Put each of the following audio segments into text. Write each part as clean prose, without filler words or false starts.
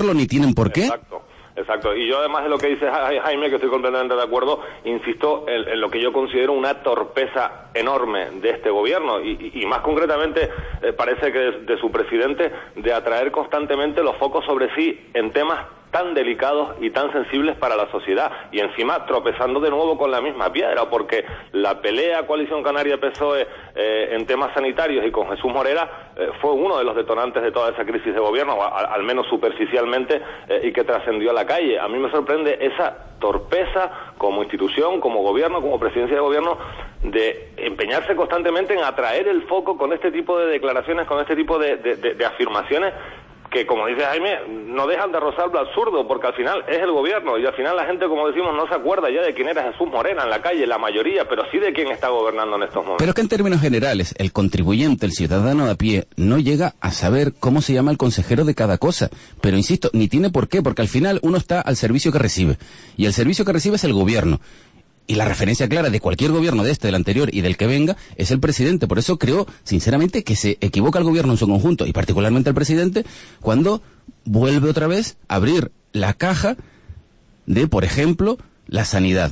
ni tienen por qué. Exacto. Y yo, además de lo que dice Jaime, que estoy completamente de acuerdo, insisto en lo que yo considero una torpeza enorme de este gobierno y más concretamente parece que de su presidente, de atraer constantemente los focos sobre sí en temas tan delicados y tan sensibles para la sociedad, y encima tropezando de nuevo con la misma piedra, porque la pelea Coalición Canaria-PSOE en temas sanitarios y con Jesús Morera fue uno de los detonantes de toda esa crisis de gobierno, al menos superficialmente, y que trascendió a la calle. A mí me sorprende esa torpeza como institución, como gobierno, como presidencia de gobierno, de empeñarse constantemente en atraer el foco con este tipo de declaraciones, con este tipo de afirmaciones, que, como dice Jaime, no dejan de rozar lo absurdo, porque al final es el gobierno, y al final la gente, como decimos, no se acuerda ya de quién era Jesús Morena en la calle, la mayoría, pero sí de quién está gobernando en estos momentos. Pero que en términos generales, el contribuyente, el ciudadano de a pie, no llega a saber cómo se llama el consejero de cada cosa. Pero insisto, ni tiene por qué, porque al final uno está al servicio que recibe, y el servicio que recibe es el gobierno. Y la referencia clara de cualquier gobierno, de este, del anterior y del que venga, es el presidente. Por eso creo, sinceramente, que se equivoca el gobierno en su conjunto, y particularmente el presidente, cuando vuelve otra vez a abrir la caja de, por ejemplo, la sanidad.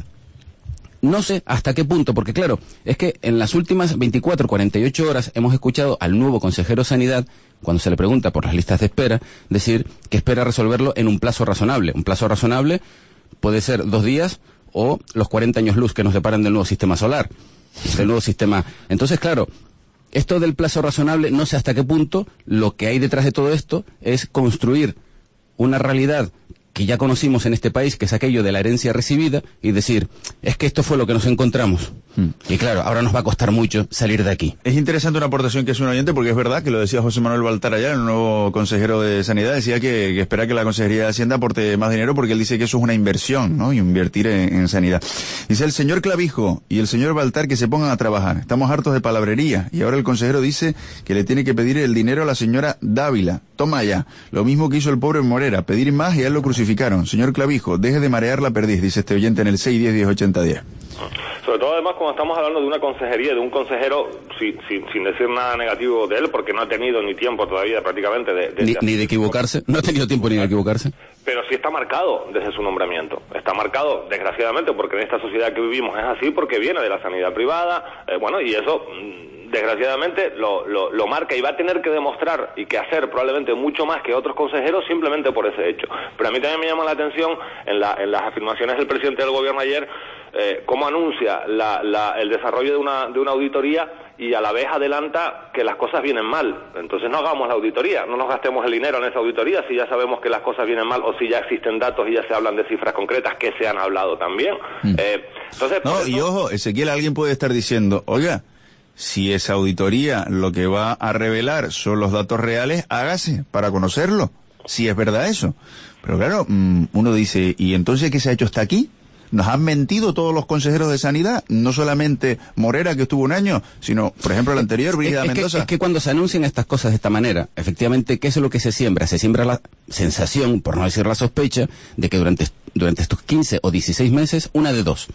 No sé hasta qué punto, porque claro, es que en las últimas 24, 48 horas hemos escuchado al nuevo consejero de Sanidad, cuando se le pregunta por las listas de espera, decir que espera resolverlo en un plazo razonable. Un plazo razonable puede ser 2 días, o los 40 años luz que nos separan del nuevo sistema solar, del nuevo sistema. Entonces, claro, esto del plazo razonable, no sé hasta qué punto lo que hay detrás de todo esto es construir una realidad que ya conocimos en este país, que es aquello de la herencia recibida, y decir, es que esto fue lo que nos encontramos. Y claro, ahora nos va a costar mucho salir de aquí. Es interesante una aportación que hace un oyente, porque es verdad que lo decía José Manuel Baltar ayer, el nuevo consejero de Sanidad, decía que espera que la Consejería de Hacienda aporte más dinero, porque él dice que eso es una inversión, ¿no? Y invertir en sanidad. Dice el señor Clavijo y el señor Baltar que se pongan a trabajar. Estamos hartos de palabrería, y ahora el consejero dice que le tiene que pedir el dinero a la señora Dávila. Toma ya. Lo mismo que hizo el pobre Morera, pedir más y a él lo crucificaron. Señor Clavijo, deje de marear la perdiz, dice este oyente en el 610-1080-10. Sobre todo, además, cuando estamos hablando de una consejería, de un consejero, sin decir nada negativo de él, porque no ha tenido ni tiempo todavía prácticamente ni de equivocarse, no ha tenido tiempo ni de equivocarse. Pero sí está marcado desde su nombramiento. Está marcado, desgraciadamente, porque en esta sociedad que vivimos es así, porque viene de la sanidad privada, y eso, desgraciadamente, lo marca, y va a tener que demostrar y que hacer probablemente mucho más que otros consejeros simplemente por ese hecho. Pero a mí también me llama la atención en las afirmaciones del presidente del gobierno ayer, cómo anuncia el desarrollo de una auditoría, y a la vez adelanta que las cosas vienen mal. Entonces no hagamos la auditoría, no nos gastemos el dinero en esa auditoría si ya sabemos que las cosas vienen mal, o si ya existen datos y ya se hablan de cifras concretas que se han hablado también. Entonces, no, y ojo, Ezequiel, alguien puede estar diciendo, oiga, si esa auditoría lo que va a revelar son los datos reales, hágase para conocerlo, si es verdad eso. Pero claro, uno dice, ¿y entonces qué se ha hecho hasta aquí? Nos han mentido todos los consejeros de Sanidad, no solamente Morera, que estuvo 1 año, sino, por ejemplo, el anterior, Brígida Mendoza. Es que cuando se anuncian estas cosas de esta manera, efectivamente, ¿qué es lo que se siembra? Se siembra la sensación, por no decir la sospecha, de que durante estos 15 o 16 meses, una de dos.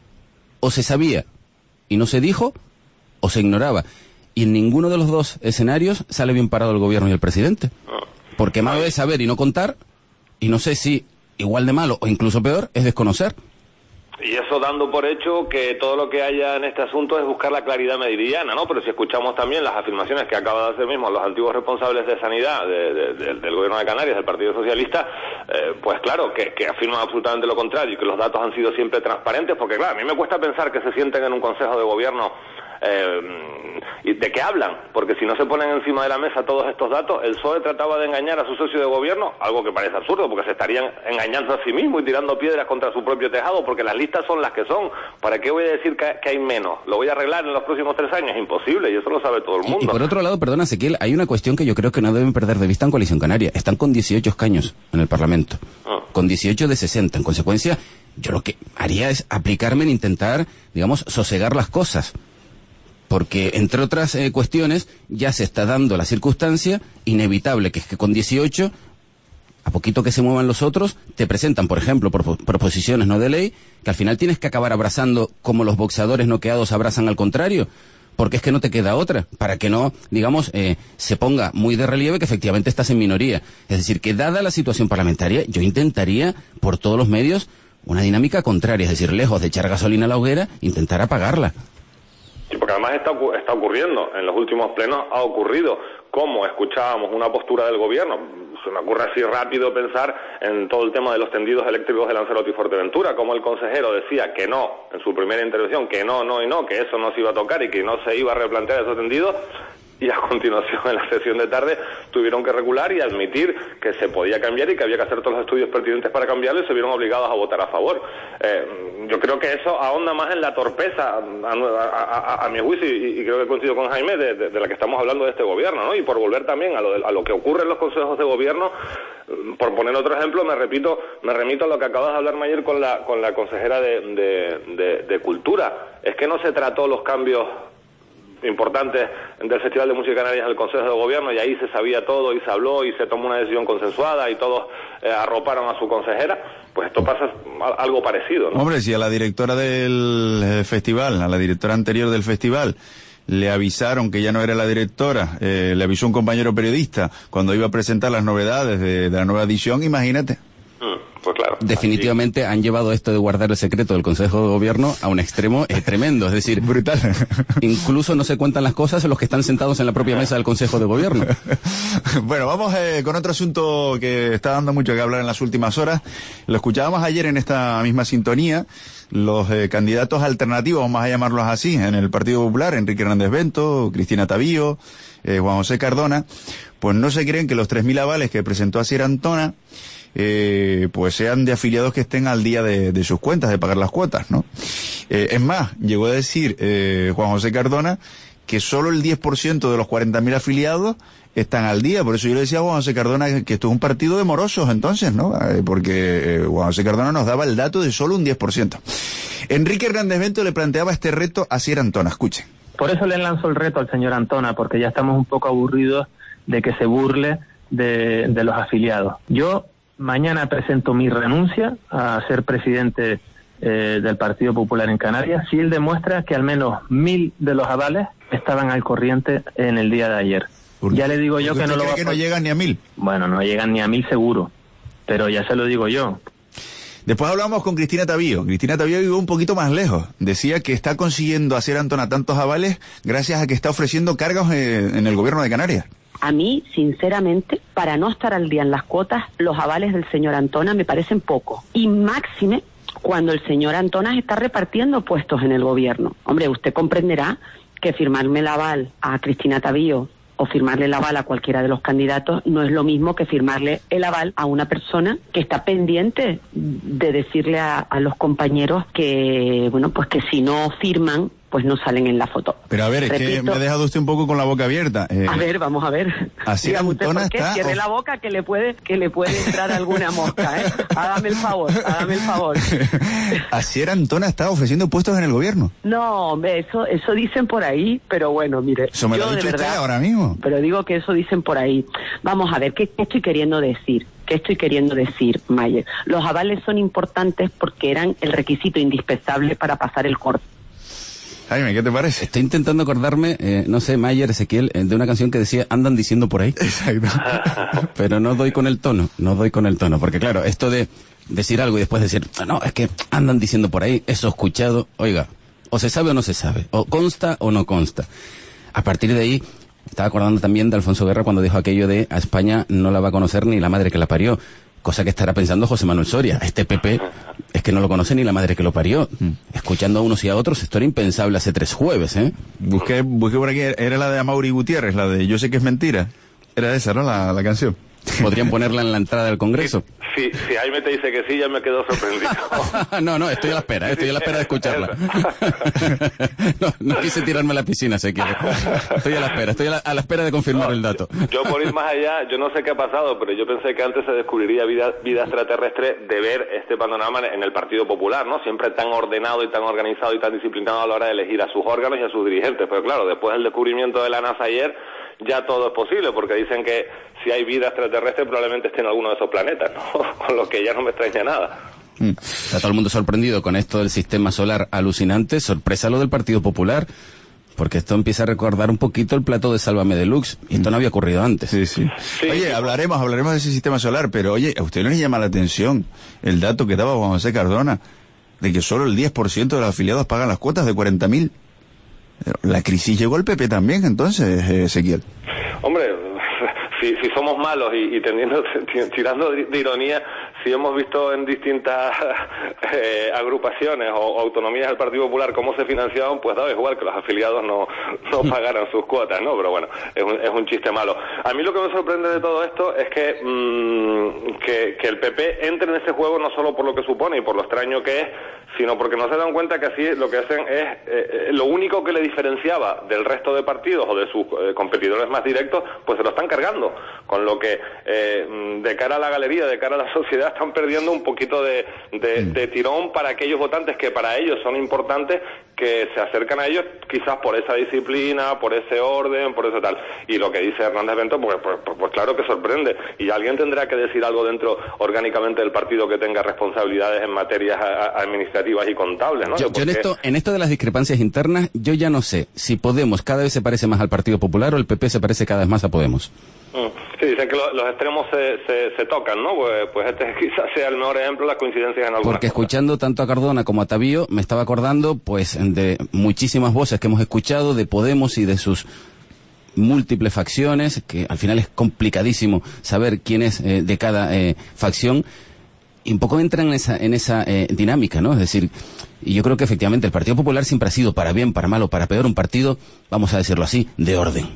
O se sabía y no se dijo, o se ignoraba. Y en ninguno de los dos escenarios sale bien parado el gobierno y el presidente. Porque malo es saber y no contar, y no sé si igual de malo o incluso peor es desconocer. Y eso dando por hecho que todo lo que haya en este asunto es buscar la claridad meridiana, ¿no? Pero si escuchamos también las afirmaciones que acaba de hacer mismo los antiguos responsables de sanidad del gobierno de Canarias, del Partido Socialista, pues claro, que afirman absolutamente lo contrario, y que los datos han sido siempre transparentes, porque claro, a mí me cuesta pensar que se sienten en un consejo de gobierno y de qué hablan, porque si no se ponen encima de la mesa todos estos datos, el PSOE trataba de engañar a su socio de gobierno, algo que parece absurdo, porque se estarían engañando a sí mismo y tirando piedras contra su propio tejado, porque las listas son las que son. ¿Para qué voy a decir que hay menos? ¿Lo voy a arreglar en los próximos 3 años? Imposible, y eso lo sabe todo el mundo. Y por otro lado, perdona, Ezequiel, hay una cuestión que yo creo que no deben perder de vista en Coalición Canaria. Están con 18 escaños en el Parlamento, con 18 de 60. En consecuencia, yo lo que haría es aplicarme en intentar, digamos, sosegar las cosas. Porque, entre otras cuestiones, ya se está dando la circunstancia inevitable, que es que con 18, a poquito que se muevan los otros, te presentan, por ejemplo, proposiciones no de ley, que al final tienes que acabar abrazando como los boxeadores noqueados abrazan al contrario, porque es que no te queda otra, para que no, digamos, se ponga muy de relieve que efectivamente estás en minoría. Es decir, que dada la situación parlamentaria, yo intentaría, por todos los medios, una dinámica contraria, es decir, lejos de echar gasolina a la hoguera, intentar apagarla. Sí, porque además está ocurriendo, en los últimos plenos ha ocurrido, como escuchábamos una postura del gobierno. Se me ocurre así rápido pensar en todo el tema de los tendidos eléctricos de Lanzarote y Fuerteventura, como el consejero decía que no, en su primera intervención, que no, que eso no se iba a tocar y que no se iba a replantear esos tendidos, y a continuación en la sesión de tarde tuvieron que recular y admitir que se podía cambiar y que había que hacer todos los estudios pertinentes para cambiarlo, y se vieron obligados a votar a favor. Yo creo que eso ahonda más en la torpeza, a mi juicio, y creo que coincido con Jaime, de la que estamos hablando de este gobierno, ¿no? Y por volver también a lo que ocurre en los consejos de gobierno, por poner otro ejemplo, me remito a lo que acabas de hablar ayer con la consejera de Cultura. Es que no se trató los cambios importantes del Festival de Música de Canarias en el Consejo de Gobierno, y ahí se sabía todo y se habló y se tomó una decisión consensuada y todos arroparon a su consejera. Pues esto pasa algo parecido, ¿no? Hombre, si a la directora del festival, a la directora anterior del festival, le avisaron que ya no era la directora, le avisó un compañero periodista cuando iba a presentar las novedades de la nueva edición, imagínate. Pues claro. Definitivamente han llevado esto de guardar el secreto del Consejo de Gobierno a un extremo tremendo, es decir, brutal. Incluso no se cuentan las cosas los que están sentados en la propia mesa del Consejo de Gobierno. Bueno, vamos con otro asunto que está dando mucho que hablar en las últimas horas. Lo escuchábamos ayer en esta misma sintonía. Los candidatos alternativos, vamos a llamarlos así, en el Partido Popular, Enrique Hernández Bento, Cristina Tavío, Juan José Cardona, pues no se creen que los 3.000 avales que presentó Asier Antona pues sean de afiliados que estén al día de sus cuentas, de pagar las cuotas, ¿no? Es más, llegó a decir Juan José Cardona que solo el 10% de los 40.000 afiliados están al día. Por eso yo le decía a Juan José Cardona que esto es un partido de morosos entonces, ¿no? Porque Juan José Cardona nos daba el dato de solo un 10%. Enrique Hernández Bento le planteaba este reto a Asier Antona, escuchen. Por eso le lanzo el reto al señor Antona, porque ya estamos un poco aburridos de que se burle de los afiliados. Yo mañana presento mi renuncia a ser presidente del Partido Popular en Canarias si él demuestra que al menos 1.000 de los avales estaban al corriente en el día de ayer. Ya le digo yo que no lo va a... que no llegan ni a 1.000. Bueno, no llegan ni a 1.000 seguro, pero ya se lo digo yo. Después hablamos con Cristina Tavío. Cristina Tavío iba un poquito más lejos. Decía que está consiguiendo hacer Antona tantos avales gracias a que está ofreciendo cargos en el gobierno de Canarias. A mí, sinceramente, para no estar al día en las cuotas, los avales del señor Antona me parecen pocos. Y máxime cuando el señor Antona está repartiendo puestos en el gobierno. Hombre, usted comprenderá que firmarme el aval a Cristina Tavío o firmarle el aval a cualquiera de los candidatos no es lo mismo que firmarle el aval a una persona que está pendiente de decirle a los compañeros que, bueno, pues que si no firman, pues no salen en la foto. Pero a ver, es que me ha dejado usted un poco con la boca abierta. A ver, vamos a ver. Asier Antona está... Cierre la boca que le puede entrar alguna mosca, ¿eh? Hágame el favor. Asier Antona está ofreciendo puestos en el gobierno. No, hombre, eso dicen por ahí, pero bueno, mire. Eso me lo ha dicho usted ahora mismo. Pero digo que eso dicen por ahí. Vamos a ver, ¿qué estoy queriendo decir? ¿Qué estoy queriendo decir, Mayer? Los avales son importantes porque eran el requisito indispensable para pasar el corte. Jaime, ¿qué te parece? Estoy intentando acordarme, no sé, Mayer, Ezequiel, de una canción que decía, andan diciendo por ahí. Exacto. Pero no doy con el tono, porque claro, esto de decir algo y después decir, no, es que andan diciendo por ahí, eso escuchado, oiga, o se sabe o no se sabe, o consta o no consta. A partir de ahí, estaba acordando también de Alfonso Guerra cuando dijo aquello de, a España no la va a conocer ni la madre que la parió. Cosa que estará pensando José Manuel Soria. Este PP es que no lo conoce ni la madre que lo parió. Escuchando a unos y a otros, esto era impensable hace 3 jueves, ¿eh? Busqué por aquí, era la de Amaury Gutiérrez, la de Yo sé que es mentira. Era esa, ¿no? La canción. ¿Podrían ponerla en la entrada del Congreso? Sí, si Jaime te dice que sí, ya me quedo sorprendido. No, estoy a la espera de escucharla. No quise tirarme a la piscina, se quiere. Estoy a la espera de confirmar el dato. Yo por ir más allá, yo no sé qué ha pasado, pero yo pensé que antes se descubriría vida extraterrestre de ver este panorama en el Partido Popular, ¿no? Siempre tan ordenado y tan organizado y tan disciplinado a la hora de elegir a sus órganos y a sus dirigentes. Pero claro, después del descubrimiento de la NASA ayer, ya todo es posible, porque dicen que si hay vida extraterrestre probablemente esté en alguno de esos planetas, ¿no? Con lo que ya no me extraña nada. Está todo el mundo sorprendido con esto del sistema solar alucinante. Sorpresa lo del Partido Popular. porque esto empieza a recordar un poquito el plato de Sálvame Deluxe, y esto no había ocurrido antes. Sí. Oye, hablaremos de ese sistema solar, pero oye, ¿a usted no le llama la atención el dato que daba Juan José Cardona, de que solo el 10% de los afiliados pagan las cuotas de 40.000? La crisis llegó al PP también, entonces, Ezequiel. Hombre, si somos malos y tirando de ironía, si hemos visto en distintas agrupaciones o autonomías del Partido Popular cómo se financiaban, pues daba igual que los afiliados no pagaran sus cuotas, ¿no? Pero bueno, es un chiste malo. A mí lo que me sorprende de todo esto es que el PP entre en ese juego no solo por lo que supone y por lo extraño que es, sino porque no se dan cuenta que así lo que hacen es lo único que le diferenciaba del resto de partidos o de sus competidores más directos, pues se lo están cargando, con lo que de cara a la galería, de cara a la sociedad, están perdiendo un poquito de tirón para aquellos votantes que para ellos son importantes, que se acercan a ellos quizás por esa disciplina, por ese orden, por eso tal. Y lo que dice Hernández Bento, pues claro que sorprende, y alguien tendrá que decir algo dentro orgánicamente del partido que tenga responsabilidades en materias administrativas y contables, ¿no? Yo en esto de las discrepancias internas, yo ya no sé si Podemos cada vez se parece más al Partido Popular o el PP se parece cada vez más a Podemos. Sí, dicen que los extremos se tocan, ¿no? Pues este quizás sea el mejor ejemplo de las coincidencias en algunas Porque escuchando tanto a Cardona como a Tavío, me estaba acordando, pues, de muchísimas voces que hemos escuchado de Podemos y de sus múltiples facciones, que al final es complicadísimo saber quién es de cada facción, y un poco entran en esa dinámica, ¿no? Es decir, y yo creo que efectivamente el Partido Popular siempre ha sido, para bien, para mal o para peor, un partido, vamos a decirlo así, de orden.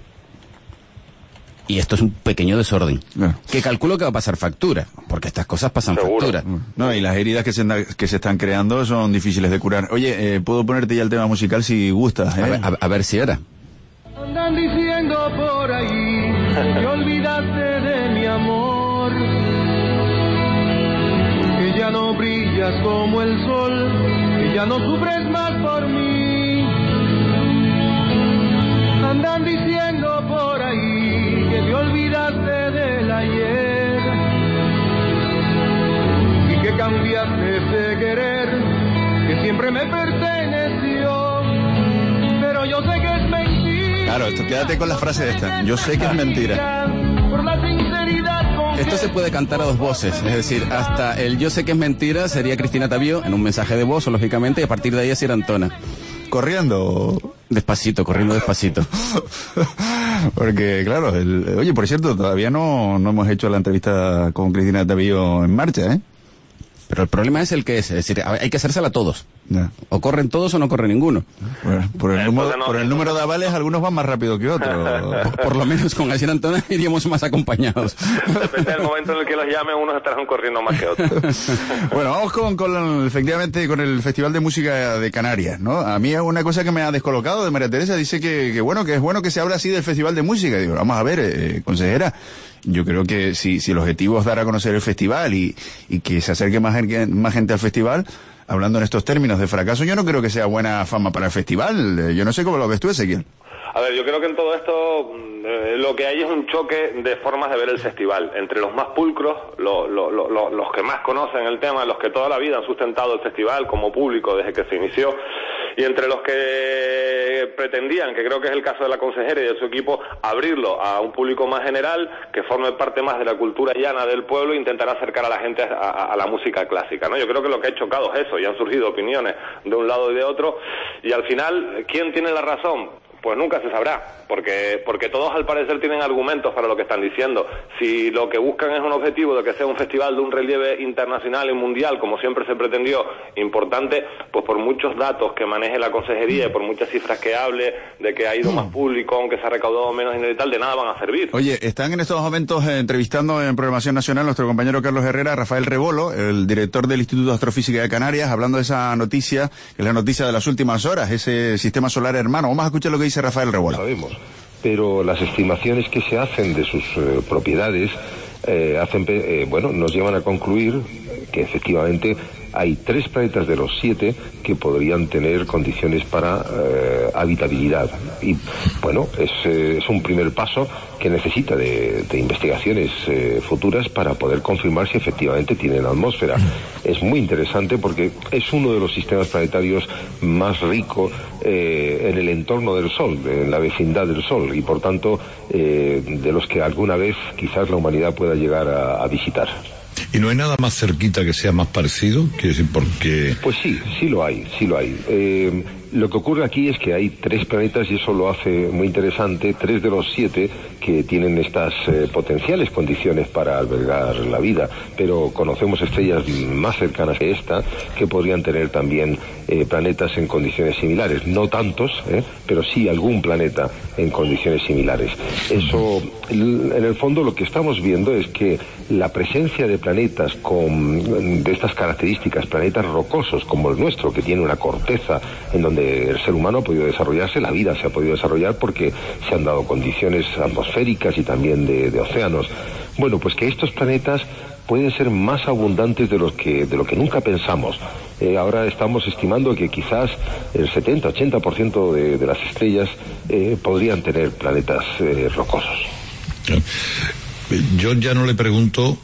Y esto es un pequeño desorden, que calculo que va a pasar factura, porque estas cosas pasan factura. No, y las heridas que se están creando son difíciles de curar. Oye, puedo ponerte ya el tema musical si gustas, ¿eh? A ver si era. Andan diciendo por ahí que olvidaste de mi amor, que ya no brillas como el sol, que ya no sufres más por mí. Andan diciendo por ahí que te olvidaste del ayer y que cambiaste de querer que siempre me perteneció, pero yo sé que es mentira. Claro, quédate con la frase esta. Yo sé que es mentira. Por la sinceridad con Esto se puede cantar a dos voces, es decir, hasta el yo sé que es mentira sería Cristina Tavío en un mensaje de voz, lógicamente, y a partir de ahí es Antona. Corriendo. Despacito, corriendo despacito. Porque, claro, oye, por cierto, todavía no hemos hecho la entrevista con Cristina Tavío en marcha, ¿eh? Pero el problema es el que es decir, hay que hacérsela a todos. Ya. O corren todos o no corre ninguno. Por el número de avales, algunos van más rápido que otros. Por lo menos con Asier Antona iríamos más acompañados. Depende del momento en el que los llame, unos estarán corriendo más que otros. Bueno, vamos efectivamente con el Festival de Música de Canarias, ¿no? A mí es una cosa que me ha descolocado de María Teresa, dice que es bueno que se hable así del Festival de Música. Digo, vamos a ver, consejera, yo creo que si el objetivo es dar a conocer el festival y que se acerque más gente al festival, hablando en estos términos de fracaso, yo no creo que sea buena fama para el festival. Yo no sé cómo lo ves tú, Ezequiel. A ver, yo creo que en todo esto lo que hay es un choque de formas de ver el festival. Entre los más pulcros, los que más conocen el tema, los que toda la vida han sustentado el festival como público desde que se inició, y entre los que pretendían, que creo que es el caso de la consejera y de su equipo, abrirlo a un público más general, que forme parte más de la cultura llana del pueblo e intentar acercar a la gente a la música clásica, ¿no? Yo creo que lo que ha chocado es eso, y han surgido opiniones de un lado y de otro, y al final, ¿quién tiene la razón? Pues nunca se sabrá, porque todos al parecer tienen argumentos para lo que están diciendo. Si lo que buscan es un objetivo de que sea un festival de un relieve internacional y mundial, como siempre se pretendió, importante, pues por muchos datos que maneje la consejería y por muchas cifras que hable de que ha ido más público, aunque se ha recaudado menos dinero y tal, de nada van a servir. Oye, están en estos momentos entrevistando en Programación Nacional nuestro compañero Carlos Herrera, Rafael Rebolo, el director del Instituto de Astrofísica de Canarias, hablando de esa noticia, que es la noticia de las últimas horas, ese sistema solar hermano. Vamos a escuchar lo que dice Rafael Rebolo. Sabemos, pero las estimaciones que se hacen de sus propiedades nos llevan a concluir que efectivamente hay 3 planetas de los 7 que podrían tener condiciones para habitabilidad. Y bueno, es un primer paso que necesita de investigaciones futuras para poder confirmar si efectivamente tienen atmósfera. Es muy interesante porque es uno de los sistemas planetarios más rico en el entorno del Sol, en la vecindad del Sol, y por tanto de los que alguna vez quizás la humanidad pueda llegar a visitar. ¿Y no hay nada más cerquita que sea más parecido? Quiero decir, porque... Pues sí lo hay. Lo que ocurre aquí es que hay 3 planetas y eso lo hace muy interesante, 3 de los 7 que tienen estas potenciales condiciones para albergar la vida, pero conocemos estrellas más cercanas que esta que podrían tener también planetas en condiciones similares, no tantos, pero sí algún planeta en condiciones similares. Eso, en el fondo lo que estamos viendo es que la presencia de planetas de estas características, planetas rocosos como el nuestro, que tiene una corteza en donde el ser humano ha podido desarrollarse, la vida se ha podido desarrollar porque se han dado condiciones atmosféricas y también de océanos. Bueno, pues que estos planetas pueden ser más abundantes de lo que nunca pensamos. Ahora estamos estimando que quizás el 70-80% de las estrellas podrían tener planetas rocosos. Yo ya no le pregunto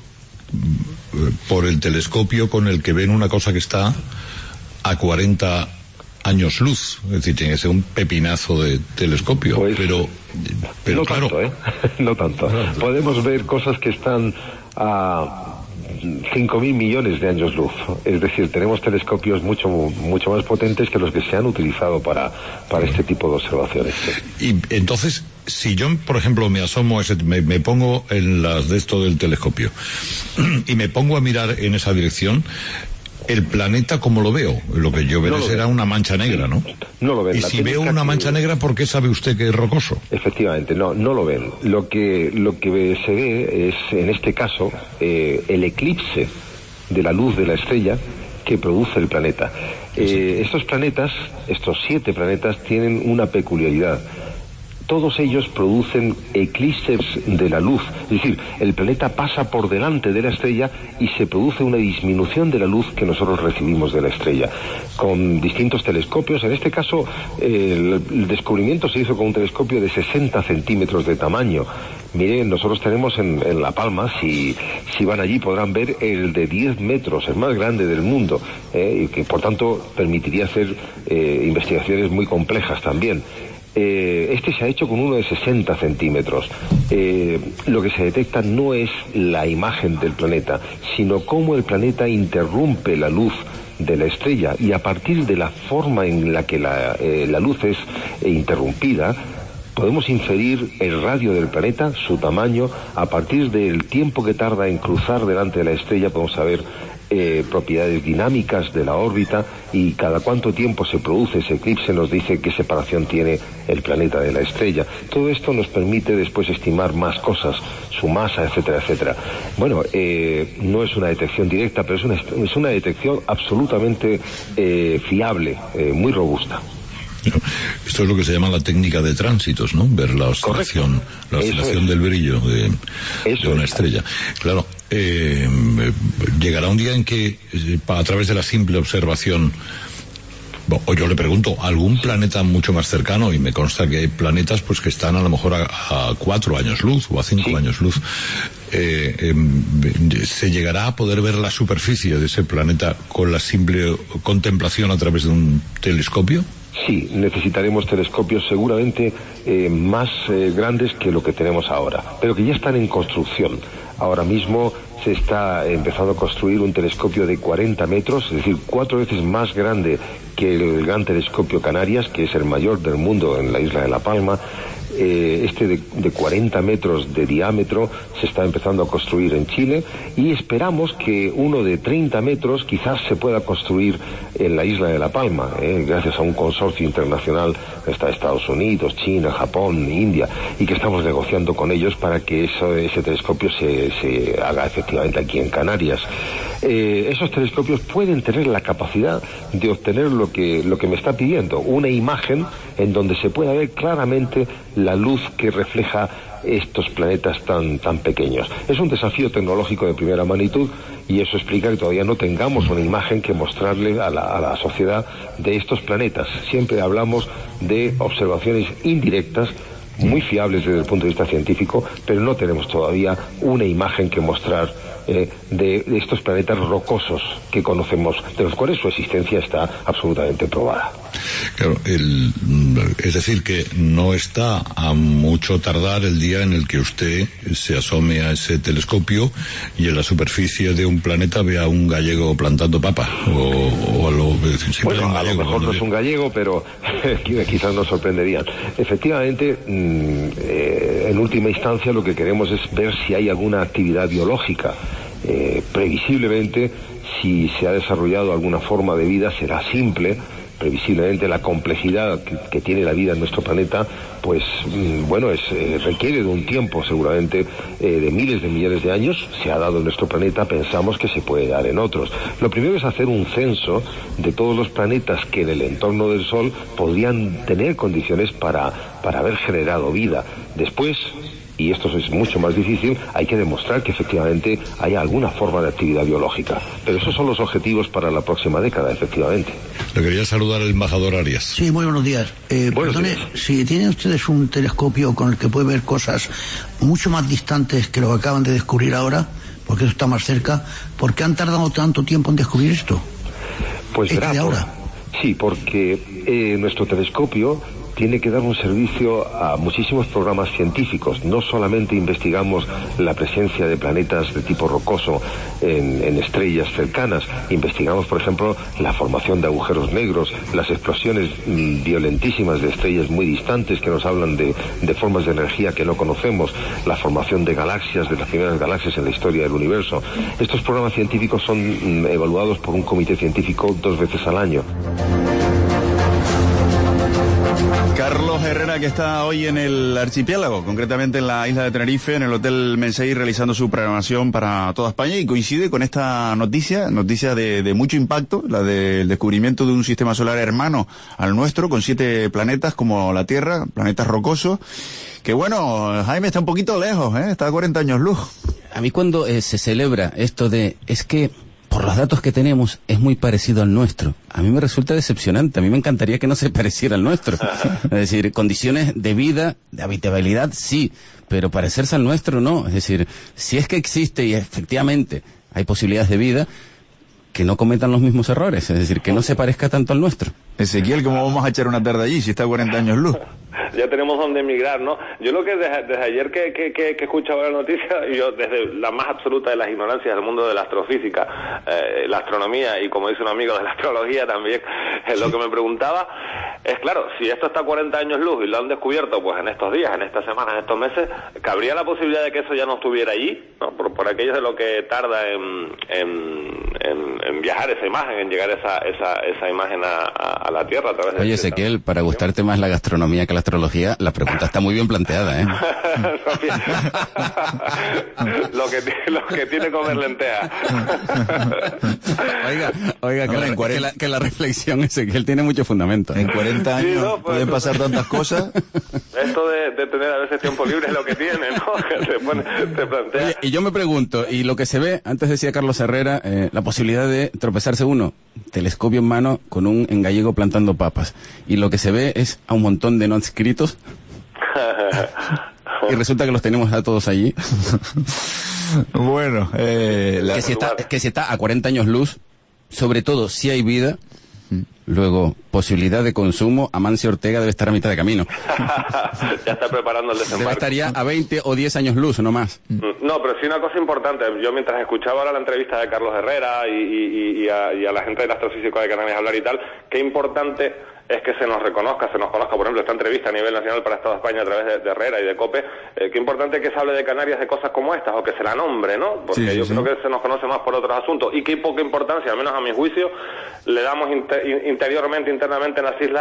por el telescopio con el que ven una cosa que está a 40 años luz, es decir, tiene que ser un pepinazo de telescopio, pues, pero no claro, tanto, no tanto. Podemos ver cosas que están a 5.000 millones de años luz, es decir, tenemos telescopios mucho más potentes que los que se han utilizado para este tipo de observaciones. Y entonces, si yo, por ejemplo, me asomo, me pongo en las de esto del telescopio y me pongo a mirar en esa dirección, el planeta, ¿cómo lo veo? Lo que yo veré será una mancha negra, ¿no? No lo ven. Y si veo una mancha negra, ¿por qué sabe usted que es rocoso? Efectivamente, no lo ven. Lo que se ve es, en este caso, el eclipse de la luz de la estrella que produce el planeta. Estos planetas, estos 7 planetas, tienen una peculiaridad. Todos ellos producen eclipses de la luz, es decir, el planeta pasa por delante de la estrella y se produce una disminución de la luz que nosotros recibimos de la estrella, con distintos telescopios. En este caso, el descubrimiento se hizo con un telescopio de 60 centímetros de tamaño. Miren, nosotros tenemos en La Palma, si van allí podrán ver el de 10 metros, el más grande del mundo, y que por tanto permitiría hacer investigaciones muy complejas también. Este se ha hecho con uno de 60 centímetros. Lo que se detecta no es la imagen del planeta, sino cómo el planeta interrumpe la luz de la estrella, y a partir de la forma en la que la luz es interrumpida, podemos inferir el radio del planeta, su tamaño. A partir del tiempo que tarda en cruzar delante de la estrella podemos saber propiedades dinámicas de la órbita, y cada cuánto tiempo se produce ese eclipse nos dice qué separación tiene el planeta de la estrella. Todo esto nos permite después estimar más cosas, su masa, etcétera, etcétera. Bueno, no es una detección directa, pero es una detección absolutamente fiable, muy robusta. Esto es lo que se llama la técnica de tránsitos, ¿no? Ver la oscilación, del brillo de una estrella. Claro, llegará un día en que, a través de la simple observación, o yo le pregunto, algún planeta mucho más cercano, y me consta que hay planetas pues que están a lo mejor a 4 años luz o a 5 años luz, ¿se llegará a poder ver la superficie de ese planeta con la simple contemplación a través de un telescopio? Sí, necesitaremos telescopios seguramente más grandes que lo que tenemos ahora, pero que ya están en construcción. Ahora mismo se está empezando a construir un telescopio de 40 metros, es decir, 4 veces más grande que el Gran Telescopio Canarias, que es el mayor del mundo en la isla de La Palma. Este de 40 metros de diámetro se está empezando a construir en Chile, y esperamos que uno de 30 metros quizás se pueda construir en la isla de La Palma, gracias a un consorcio internacional que está Estados Unidos, China, Japón, India, y que estamos negociando con ellos para que ese telescopio se haga efectivamente aquí en Canarias. Esos telescopios pueden tener la capacidad de obtener lo que me está pidiendo, una imagen en donde se pueda ver claramente la luz que refleja estos planetas tan pequeños. Es un desafío tecnológico de primera magnitud, y eso explica que todavía no tengamos una imagen que mostrarle a la sociedad de estos planetas. Siempre hablamos de observaciones indirectas, muy fiables desde el punto de vista científico, pero no tenemos todavía una imagen que mostrar de estos planetas rocosos que conocemos, de los cuales su existencia está absolutamente probada. Claro, es decir, que no está a mucho tardar el día en el que usted se asome a ese telescopio y en la superficie de un planeta vea un gallego plantando papa, bueno, a lo mejor no es un gallego, pero quizás nos sorprenderían. Efectivamente, en última instancia lo que queremos es ver si hay alguna actividad biológica. Previsiblemente, si se ha desarrollado alguna forma de vida, será simple. Previsiblemente la complejidad que tiene la vida en nuestro planeta, pues requiere de un tiempo seguramente de miles de millones de años. Se ha dado en nuestro planeta, pensamos que se puede dar en otros. Lo primero es hacer un censo de todos los planetas que en el entorno del Sol podrían tener condiciones para haber generado vida. Después, y esto es mucho más difícil, hay que demostrar que efectivamente hay alguna forma de actividad biológica. Pero esos son los objetivos para la próxima década, efectivamente. Le quería saludar el embajador Arias. Sí, muy buenos días. Perdone, si tienen ustedes un telescopio con el que puede ver cosas mucho más distantes que lo que acaban de descubrir ahora, porque eso está más cerca, ¿por qué han tardado tanto tiempo en descubrir esto? Pues verá, sí, porque nuestro telescopio tiene que dar un servicio a muchísimos programas científicos. No solamente investigamos la presencia de planetas de tipo rocoso en estrellas cercanas, investigamos, por ejemplo, la formación de agujeros negros, las explosiones violentísimas de estrellas muy distantes que nos hablan de formas de energía que no conocemos, la formación de galaxias, de las primeras galaxias en la historia del universo. Estos programas científicos son evaluados por un comité científico 2 veces al año. Carlos Herrera, que está hoy en el archipiélago, concretamente en la isla de Tenerife, en el Hotel Mensei, realizando su programación para toda España, y coincide con esta noticia de mucho impacto, la del descubrimiento de un sistema solar hermano al nuestro, con 7 planetas como la Tierra, planetas rocosos, que bueno, Jaime está un poquito lejos, está a 40 años luz. A mí cuando se celebra esto es que por los datos que tenemos, es muy parecido al nuestro. A mí me resulta decepcionante. A mí me encantaría que no se pareciera al nuestro. Es decir, condiciones de vida, de habitabilidad, sí, pero parecerse al nuestro, no. Es decir, si es que existe y efectivamente hay posibilidades de vida, que no cometan los mismos errores. Es decir, que no se parezca tanto al nuestro. Ezequiel, ¿cómo vamos a echar una tarde allí si está a 40 años luz? Ya tenemos donde emigrar, ¿no? Yo lo que desde ayer que escuchaba la noticia, y yo desde la más absoluta de las ignorancias del mundo de la astrofísica, la astronomía y, como dice un amigo, de la astrología también, lo que me preguntaba es, claro, si esto está a 40 años luz y lo han descubierto pues en estos días, en estas semanas, en estos meses, ¿cabría la posibilidad de que eso ya no estuviera allí? ¿No? Por aquello de lo que tarda en viajar esa imagen, en llegar esa imagen a la Tierra a través de... Oye, Ezequiel, para gustarte más la gastronomía que la astrología, la pregunta está muy bien planteada, ¿eh? lo que tiene comer lentejas. Oiga, que la reflexión, Ezequiel, tiene mucho fundamento. En 40 años sí, no, pueden pasar tantas cosas. Esto de tener a veces tiempo libre es lo que tiene, ¿no? Te plantea. Oye, y yo me pregunto, y lo que se ve, antes decía Carlos Herrera, la posibilidad de tropezarse uno, telescopio en mano, con un en gallego plantando papas, y lo que se ve es a un montón de no adscritos, y resulta que los tenemos a todos allí. Bueno, que si está a 40 años luz, sobre todo si hay vida. Luego, posibilidad de consumo, Amancio Ortega debe estar a mitad de camino. Ya está preparando el desembarco. Debe estar ya a 20 o 10 años luz, no más. No, pero sí una cosa importante. Yo mientras escuchaba ahora la entrevista de Carlos Herrera y a la gente del Astrofísico de Canarias hablar y tal, qué importante es que se nos conozca, por ejemplo, esta entrevista a nivel nacional para Estado de España a través de Herrera y de COPE, qué importante es que se hable de Canarias de cosas como estas, o que se la nombre, ¿no? Porque yo creo que se nos conoce más por otros asuntos, y qué poca importancia, al menos a mi juicio, le damos internamente en las islas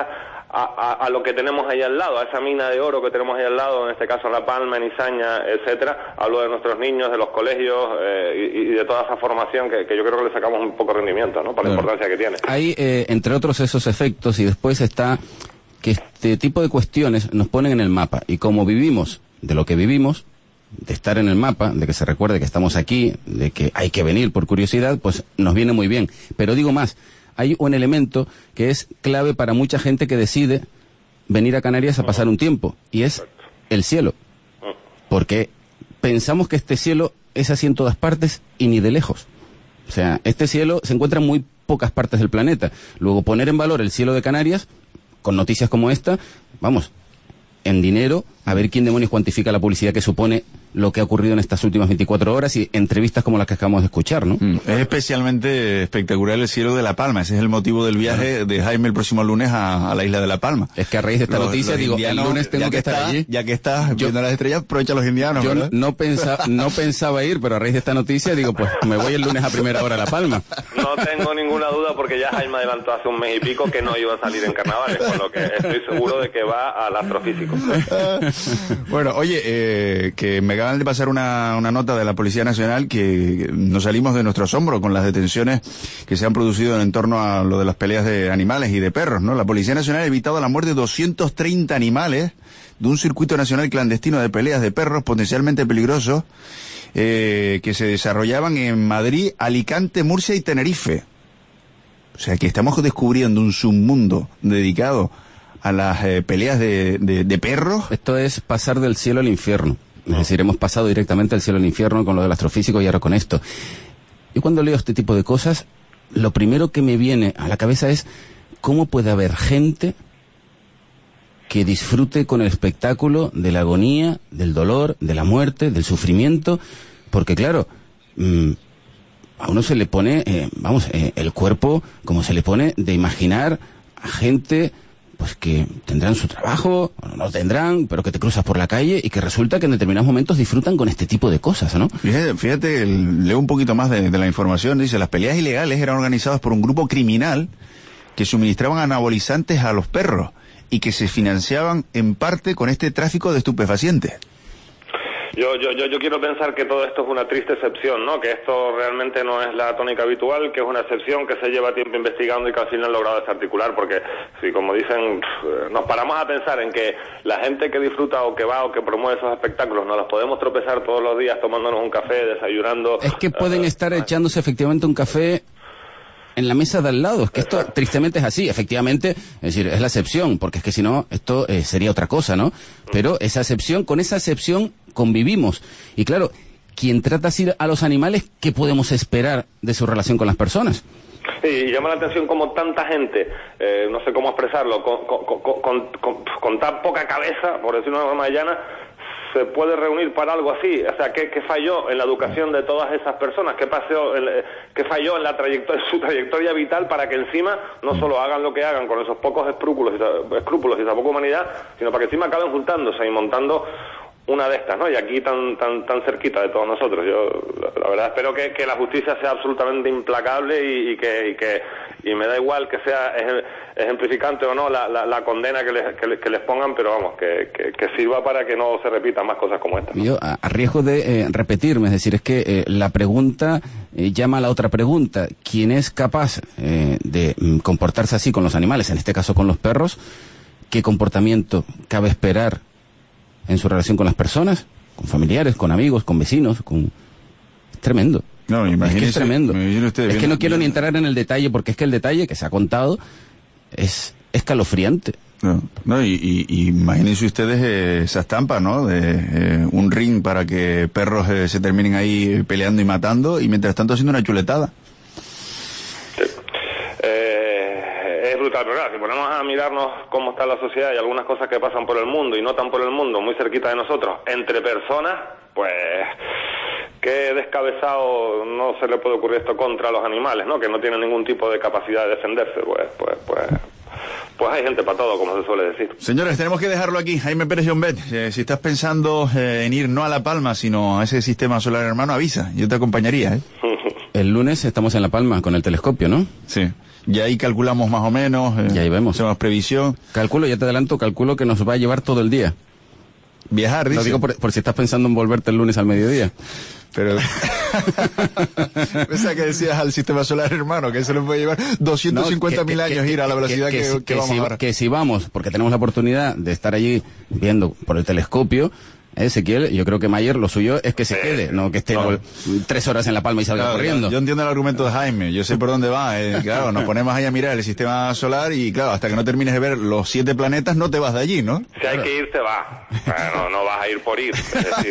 a lo que tenemos ahí al lado, a esa mina de oro que tenemos ahí al lado, en este caso en La Palma, en Izaña, etcétera. Hablo de nuestros niños, de los colegios y de toda esa formación que yo creo que le sacamos un poco de rendimiento, ¿no? Por la importancia que tiene. Hay, entre otros, esos efectos, y después está que este tipo de cuestiones nos ponen en el mapa, y como vivimos de lo que vivimos, de estar en el mapa, de que se recuerde que estamos aquí, de que hay que venir por curiosidad, pues nos viene muy bien. Pero digo más, hay un elemento que es clave para mucha gente que decide venir a Canarias a pasar un tiempo, y es el cielo. Porque pensamos que este cielo es así en todas partes y ni de lejos. O sea, este cielo se encuentra en muy pocas partes del planeta. Luego, poner en valor el cielo de Canarias, con noticias como esta, vamos, en dinero, a ver quién demonios cuantifica la publicidad que supone lo que ha ocurrido en estas últimas 24 horas y entrevistas como las que acabamos de escuchar, ¿no? Es especialmente espectacular el cielo de La Palma. Ese es el motivo del viaje de Jaime el próximo lunes a la isla de La Palma. Es que a raíz de esta noticia, digo, indianos, el lunes tengo que estar allí. Ya que estás viendo las estrellas, aprovecha a los indianos, yo ¿verdad? no pensaba ir, pero a raíz de esta noticia, digo, pues me voy el lunes a primera hora a La Palma. No tengo ninguna duda, porque ya Jaime adelantó hace un mes y pico que no iba a salir en carnavales, con lo que estoy seguro de que va al astrofísico. Bueno, oye, que me acaban de pasar una nota de la Policía Nacional que nos salimos de nuestro asombro con las detenciones que se han producido en torno a lo de las peleas de animales y de perros, ¿no? La Policía Nacional ha evitado la muerte de 230 animales de un circuito nacional clandestino de peleas de perros potencialmente peligrosos que se desarrollaban en Madrid, Alicante, Murcia y Tenerife. O sea, que estamos descubriendo un submundo dedicado a las peleas de perros. Esto es pasar del cielo al infierno. Es decir, hemos pasado directamente del cielo al infierno con lo del astrofísico y ahora con esto. Yo cuando leo este tipo de cosas, lo primero que me viene a la cabeza es cómo puede haber gente que disfrute con el espectáculo de la agonía, del dolor, de la muerte, del sufrimiento, porque claro, a uno se le pone, el cuerpo como se le pone de imaginar a gente pues que tendrán su trabajo, o no tendrán, pero que te cruzas por la calle y que resulta que en determinados momentos disfrutan con este tipo de cosas, ¿no? Fíjate, leo un poquito más de la información, dice, las peleas ilegales eran organizadas por un grupo criminal que suministraban anabolizantes a los perros y que se financiaban en parte con este tráfico de estupefacientes. Yo quiero pensar que todo esto es una triste excepción, ¿no? Que esto realmente no es la tónica habitual, que es una excepción que se lleva tiempo investigando y que al final ha logrado desarticular, porque si, como dicen, nos paramos a pensar en que la gente que disfruta o que va o que promueve esos espectáculos nos los podemos tropezar todos los días tomándonos un café, desayunando. Es que pueden estar echándose efectivamente un café en la mesa de al lado. Es que esto tristemente es así, efectivamente, es decir, es la excepción, porque es que si no, esto sería otra cosa, ¿no? Pero esa excepción, con esa excepción convivimos. Y claro, quien trata así a los animales, ¿qué podemos esperar de su relación con las personas? Sí, y llama la atención como tanta gente, no sé cómo expresarlo, con tan poca cabeza, por decirlo de una forma llana, se puede reunir para algo así. O sea, ¿qué falló en la educación de todas esas personas? ¿Qué falló en su trayectoria vital para que encima no solo hagan lo que hagan con esos pocos escrúpulos y esa poca humanidad, sino para que encima acaben juntándose y montando una de estas, ¿no? Y aquí tan cerquita de todos nosotros. Yo, la verdad, espero que la justicia sea absolutamente implacable y me da igual que sea ejemplificante o no la condena que les pongan, pero vamos, que sirva para que no se repitan más cosas como esta, ¿no? Yo, a riesgo de repetirme, es decir, es que la pregunta llama a la otra pregunta. ¿Quién es capaz de comportarse así con los animales, en este caso con los perros? ¿Qué comportamiento cabe esperar en su relación con las personas, con familiares, con amigos, con vecinos? Es tremendo. No, es que es tremendo. Es que no quiero ni entrar en el detalle, porque es que el detalle que se ha contado es escalofriante. No, y imagínense ustedes esa estampa, ¿no? De un ring para que perros se terminen ahí peleando y matando, y mientras tanto haciendo una chuletada. Es brutal, pero claro, si ponemos a mirarnos cómo está la sociedad y algunas cosas que pasan por el mundo y no tan por el mundo, muy cerquita de nosotros, entre personas, pues qué descabezado no se le puede ocurrir esto contra los animales, ¿no? Que no tienen ningún tipo de capacidad de defenderse, pues hay gente para todo, como se suele decir. Señores, tenemos que dejarlo aquí. Jaime Pérez Llombet, si estás pensando en ir no a La Palma, sino a ese sistema solar hermano, avisa, yo te acompañaría, ¿eh? El lunes estamos en La Palma con el telescopio, ¿no? Sí. Y ahí calculamos más o menos. Y ahí vemos. Hacemos previsión. Ya te adelanto, calculo que nos va a llevar todo el día. Viajar, dice. Lo digo por si estás pensando en volverte el lunes al mediodía. Pero esa que decías al sistema solar, hermano, que eso le puede llevar 250.000 años ir a la velocidad que vamos ahora. Que si vamos, porque tenemos la oportunidad de estar allí viendo por el telescopio, Ezequiel, yo creo que Mayer lo suyo es que se quede, no que esté 3 horas en La Palma y salga corriendo. Yo entiendo el argumento de Jaime, yo sé por dónde va. Claro, nos ponemos ahí a mirar el sistema solar y claro, hasta que no termines de ver los 7 planetas no te vas de allí, ¿no? Si hay que ir, se va. No vas a ir por ir. Es decir.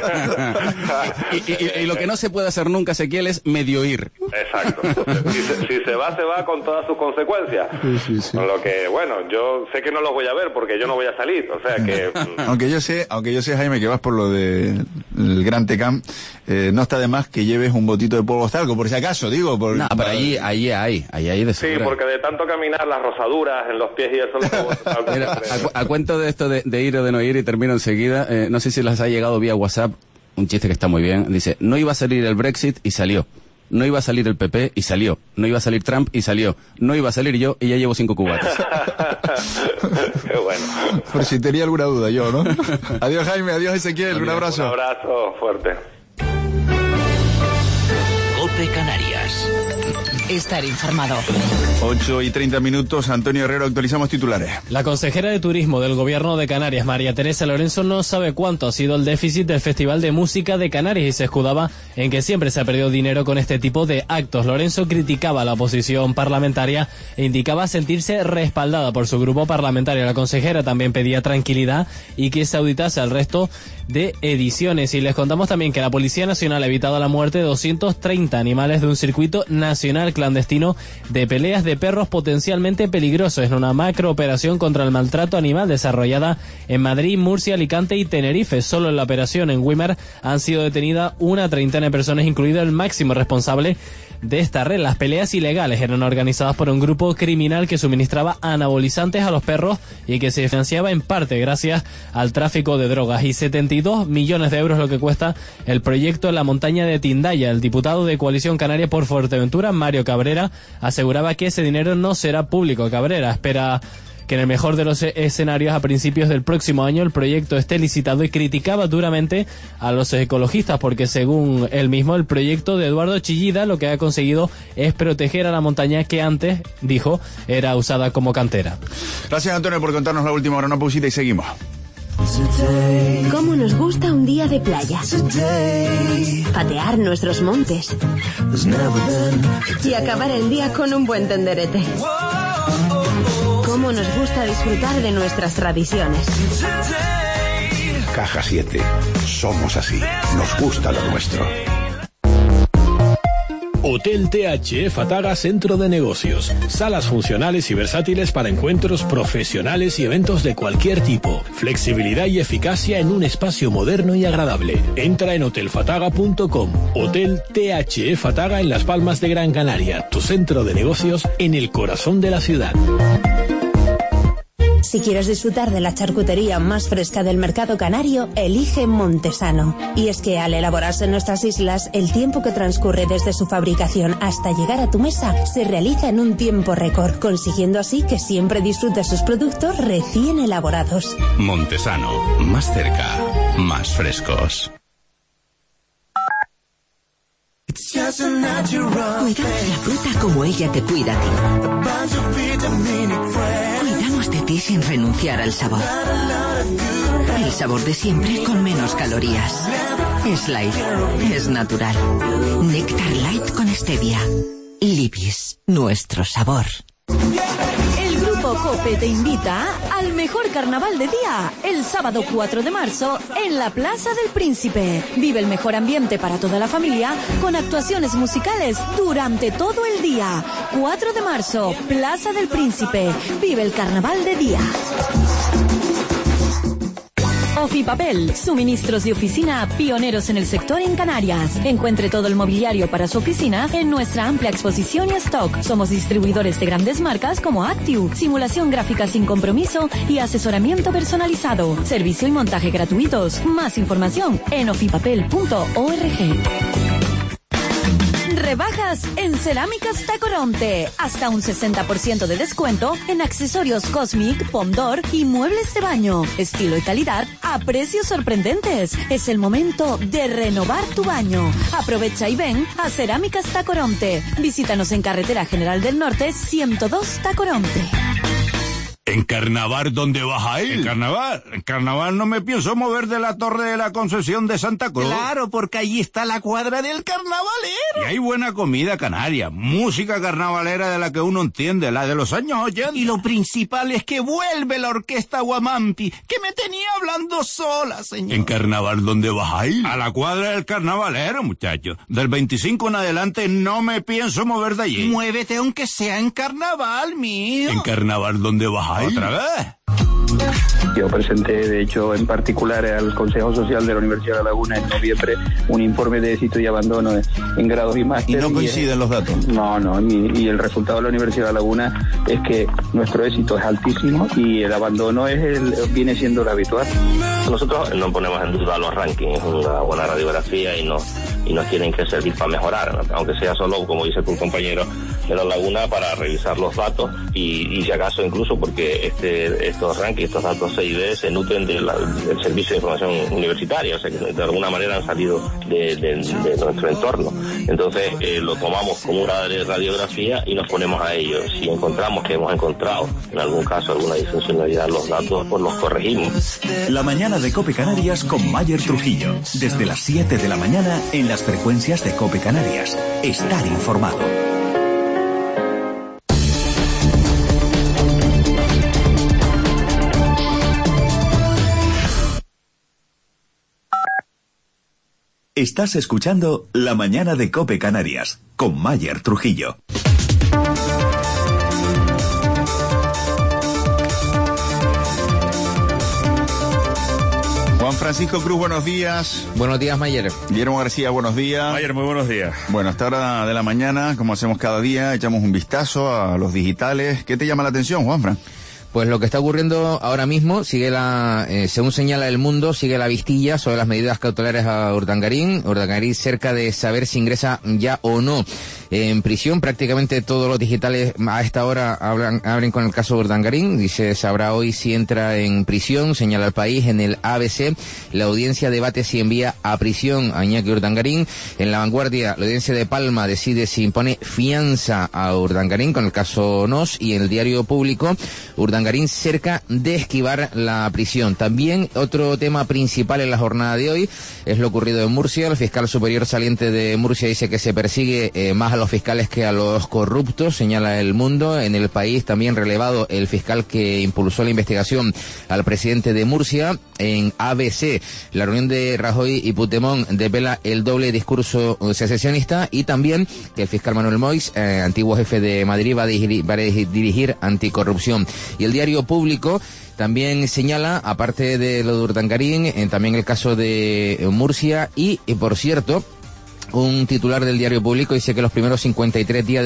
y lo que no se puede hacer nunca, Ezequiel, es medio ir. Exacto. Si se va con todas sus consecuencias. Sí. Con lo que, bueno, yo sé que no los voy a ver porque yo no voy a salir, o sea que... Aunque yo sé, Jaime, que vas por lo del Gran Tecam, no está de más que lleves un botito de polvo talco, por si acaso, digo. No, pero ahí hay de segura. Sí, porque de tanto caminar, las rosaduras en los pies y eso... Mira, a cuento de esto de ir o de no ir, y termino enseguida, no sé si les ha llegado vía WhatsApp, un chiste que está muy bien, dice, no iba a salir el Brexit y salió. No iba a salir el PP y salió. No iba a salir Trump y salió. No iba a salir yo y ya llevo 5 cubatas. Qué bueno. Por si tenía alguna duda yo, ¿no? Adiós, Jaime. Adiós, Ezequiel. Un abrazo. Un abrazo fuerte. COPE Canarias. Estar informado. 8:30. Antonio Herrero, actualizamos titulares. La consejera de Turismo del Gobierno de Canarias, María Teresa Lorenzo, no sabe cuánto ha sido el déficit del Festival de Música de Canarias y se escudaba en que siempre se ha perdido dinero con este tipo de actos. Lorenzo criticaba la oposición parlamentaria e indicaba sentirse respaldada por su grupo parlamentario. La consejera también pedía tranquilidad y que se auditase al resto de ediciones. Y les contamos también que la Policía Nacional ha evitado la muerte de 230 animales de un circuito nacional clandestino de peleas de perros potencialmente peligrosos en una macrooperación contra el maltrato animal desarrollada en Madrid, Murcia, Alicante y Tenerife. Solo en la operación en Güímar han sido detenidas una treintena de personas, incluido el máximo responsable de esta red. Las peleas ilegales eran organizadas por un grupo criminal que suministraba anabolizantes a los perros y que se financiaba en parte gracias al tráfico de drogas. Y 72 millones de euros lo que cuesta el proyecto en la montaña de Tindaya. El diputado de Coalición Canaria por Fuerteventura, Mario Cabrera, aseguraba que ese dinero no será público. Cabrera espera que en el mejor de los escenarios a principios del próximo año el proyecto esté licitado y criticaba duramente a los ecologistas porque según él mismo el proyecto de Eduardo Chillida lo que ha conseguido es proteger a la montaña que antes, dijo, era usada como cantera. Gracias, Antonio, por contarnos la última hora. Una pausita y seguimos. ¿Cómo nos gusta un día de playa? Patear nuestros montes y acabar el día con un buen tenderete. ¿Cómo nos gusta disfrutar de nuestras tradiciones? Caja 7. Somos así. Nos gusta lo nuestro. Hotel TH Fataga Centro de Negocios. Salas funcionales y versátiles para encuentros profesionales y eventos de cualquier tipo. Flexibilidad y eficacia en un espacio moderno y agradable. Entra en hotelfataga.com. Hotel TH Fataga en Las Palmas de Gran Canaria. Tu centro de negocios en el corazón de la ciudad. Si quieres disfrutar de la charcutería más fresca del mercado canario, elige Montesano. Y es que al elaborarse en nuestras islas, el tiempo que transcurre desde su fabricación hasta llegar a tu mesa se realiza en un tiempo récord, consiguiendo así que siempre disfrutes sus productos recién elaborados. Montesano, más cerca, más frescos. Cuidamos la fruta como ella te cuida a ti. Cuidamos de ti sin renunciar al sabor. El sabor de siempre con menos calorías. Es light, es natural. Néctar light con stevia. Libis, nuestro sabor. El Grupo COPE te invita al mejor carnaval de día, el sábado 4 de marzo, en la Plaza del Príncipe. Vive el mejor ambiente para toda la familia, con actuaciones musicales durante todo el día. 4 de marzo, Plaza del Príncipe. Vive el carnaval de día. Ofipapel, suministros de oficina pioneros en el sector en Canarias. Encuentre todo el mobiliario para su oficina en nuestra amplia exposición y stock. Somos distribuidores de grandes marcas como Actiu, simulación gráfica sin compromiso y asesoramiento personalizado. Servicio y montaje gratuitos. Más información en ofipapel.org. Rebajas en Cerámicas Tacoronte. Hasta un 60% de descuento en accesorios Cosmic, Pondor y muebles de baño. Estilo y calidad a precios sorprendentes. Es el momento de renovar tu baño. Aprovecha y ven a Cerámicas Tacoronte. Visítanos en Carretera General del Norte 102 Tacoronte. ¿En carnaval dónde vas a ir? En carnaval no me pienso mover de la torre de la Concesión de Santa Cruz. Claro, porque allí está la cuadra del carnavalero. Y hay buena comida canaria, música carnavalera de la que uno entiende, la de los años 80. Y lo principal es que vuelve la orquesta Guamampi, que me tenía hablando sola, señor. ¿En carnaval dónde vas a ir? A la cuadra del carnavalero, muchacho. Del 25 en adelante no me pienso mover de allí. Muévete aunque sea en carnaval, mío. ¿En carnaval dónde vas a ir? ¿Otra vez? Yo presenté, de hecho, en particular al Consejo Social de la Universidad de La Laguna en noviembre un informe de éxito y abandono en grados y máster. ¿Y no coinciden los datos? No, y el resultado de la Universidad de La Laguna es que nuestro éxito es altísimo y el abandono viene siendo lo habitual. Nosotros no ponemos en duda los rankings, es una buena radiografía y nos tienen que servir para mejorar, aunque sea solo, como dice tu compañero de La Laguna, para revisar los datos y si acaso incluso porque estos rankings, estos datos CID se nutren del Servicio de Información Universitaria, o sea que de alguna manera han salido de nuestro entorno. Entonces lo tomamos como una radiografía y nos ponemos a ello. Si encontramos que hemos encontrado en algún caso alguna disfuncionalidad en los datos, pues los corregimos. La mañana de COPE Canarias con Mayer Trujillo. Desde las 7 de la mañana en las frecuencias de COPE Canarias. Estar informado. Estás escuchando La mañana de COPE Canarias con Mayer Trujillo. Juan Francisco Cruz, buenos días. Buenos días, Mayer. Guillermo García, buenos días. Mayer, muy buenos días. Bueno, a esta hora de la mañana, como hacemos cada día, echamos un vistazo a los digitales. ¿Qué te llama la atención, Juanfran? Pues lo que está ocurriendo ahora mismo, según señala El Mundo, sigue la vistilla sobre las medidas cautelares a Urdangarín. Urdangarín cerca de saber si ingresa ya o no en prisión. Prácticamente todos los digitales a esta hora abren con el caso de Urdangarín. Dice, sabrá hoy si entra en prisión, señala El País. En el ABC, la audiencia debate si envía a prisión a Iñaki Urdangarín. En La Vanguardia, la audiencia de Palma decide si impone fianza a Urdangarín con el caso NOS. Y en el Diario Público, Urdangarín cerca de esquivar la prisión. También otro tema principal en la jornada de hoy es lo ocurrido en Murcia. El fiscal superior saliente de Murcia dice que se persigue más a los fiscales que a los corruptos, señala El Mundo. En El País también relevado el fiscal que impulsó la investigación al presidente de Murcia. En ABC, la reunión de Rajoy y Puigdemont devela el doble discurso secesionista y también que el fiscal Manuel Moix, antiguo jefe de Madrid, va a dirigir anticorrupción. Y el Diario Público también señala, aparte de lo de Urdangarín, también el caso de Murcia y por cierto, un titular del Diario Público dice que los primeros 53 días de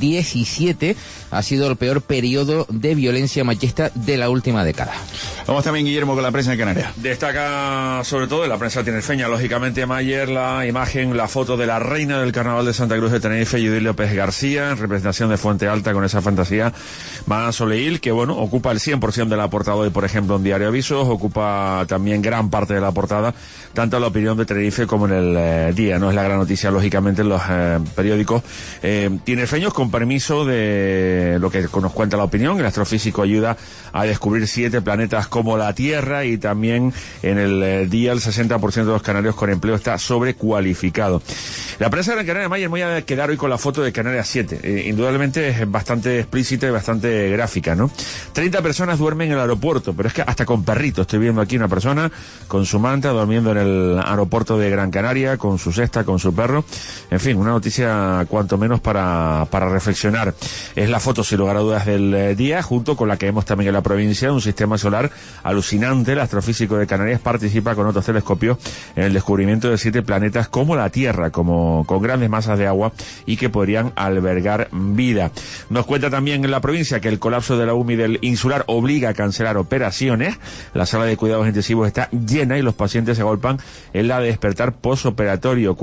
2017 ha sido el peor periodo de violencia machista de la última década. Vamos también, Guillermo, con la prensa de Canarias. Destaca sobre todo en la prensa tinerfeña, lógicamente, Mayer, la imagen, la foto de la reina del Carnaval de Santa Cruz de Tenerife, Judith López García, en representación de Fuente Alta con esa fantasía. Madame Soleil, que bueno, ocupa el 100% de la portada hoy, por ejemplo, en Diario Avisos, ocupa también gran parte de la portada, tanto en La Opinión de Tenerife como en el Día, ¿no? Es la gran noticia, lógicamente, en los periódicos tinerfeños, con permiso de lo que nos cuenta La Opinión. El astrofísico ayuda a descubrir 7 planetas como la Tierra, y también en el Día el 60% de los canarios con empleo está sobrecualificado. La prensa de Canarias, Mayer, me voy a quedar hoy con la foto de Canarias 7. Indudablemente es bastante explícita y bastante gráfica, ¿no? 30 personas duermen en el aeropuerto, pero es que hasta con perritos. Estoy viendo aquí una persona con su manta durmiendo en el aeropuerto de Gran Canaria, con su cesta, con su perro. En fin, una noticia cuanto menos para reflexionar. Es la foto, sin lugar a dudas, del día, junto con la que vemos también en la provincia, un sistema solar alucinante. El astrofísico de Canarias participa con otros telescopios en el descubrimiento de 7 planetas como la Tierra, con grandes masas de agua y que podrían albergar vida. Nos cuenta también en la provincia que el colapso de la UMI del Insular obliga a cancelar operaciones. La sala de cuidados intensivos está llena y los pacientes se agolpan en la de despertar posoperatorio, curioso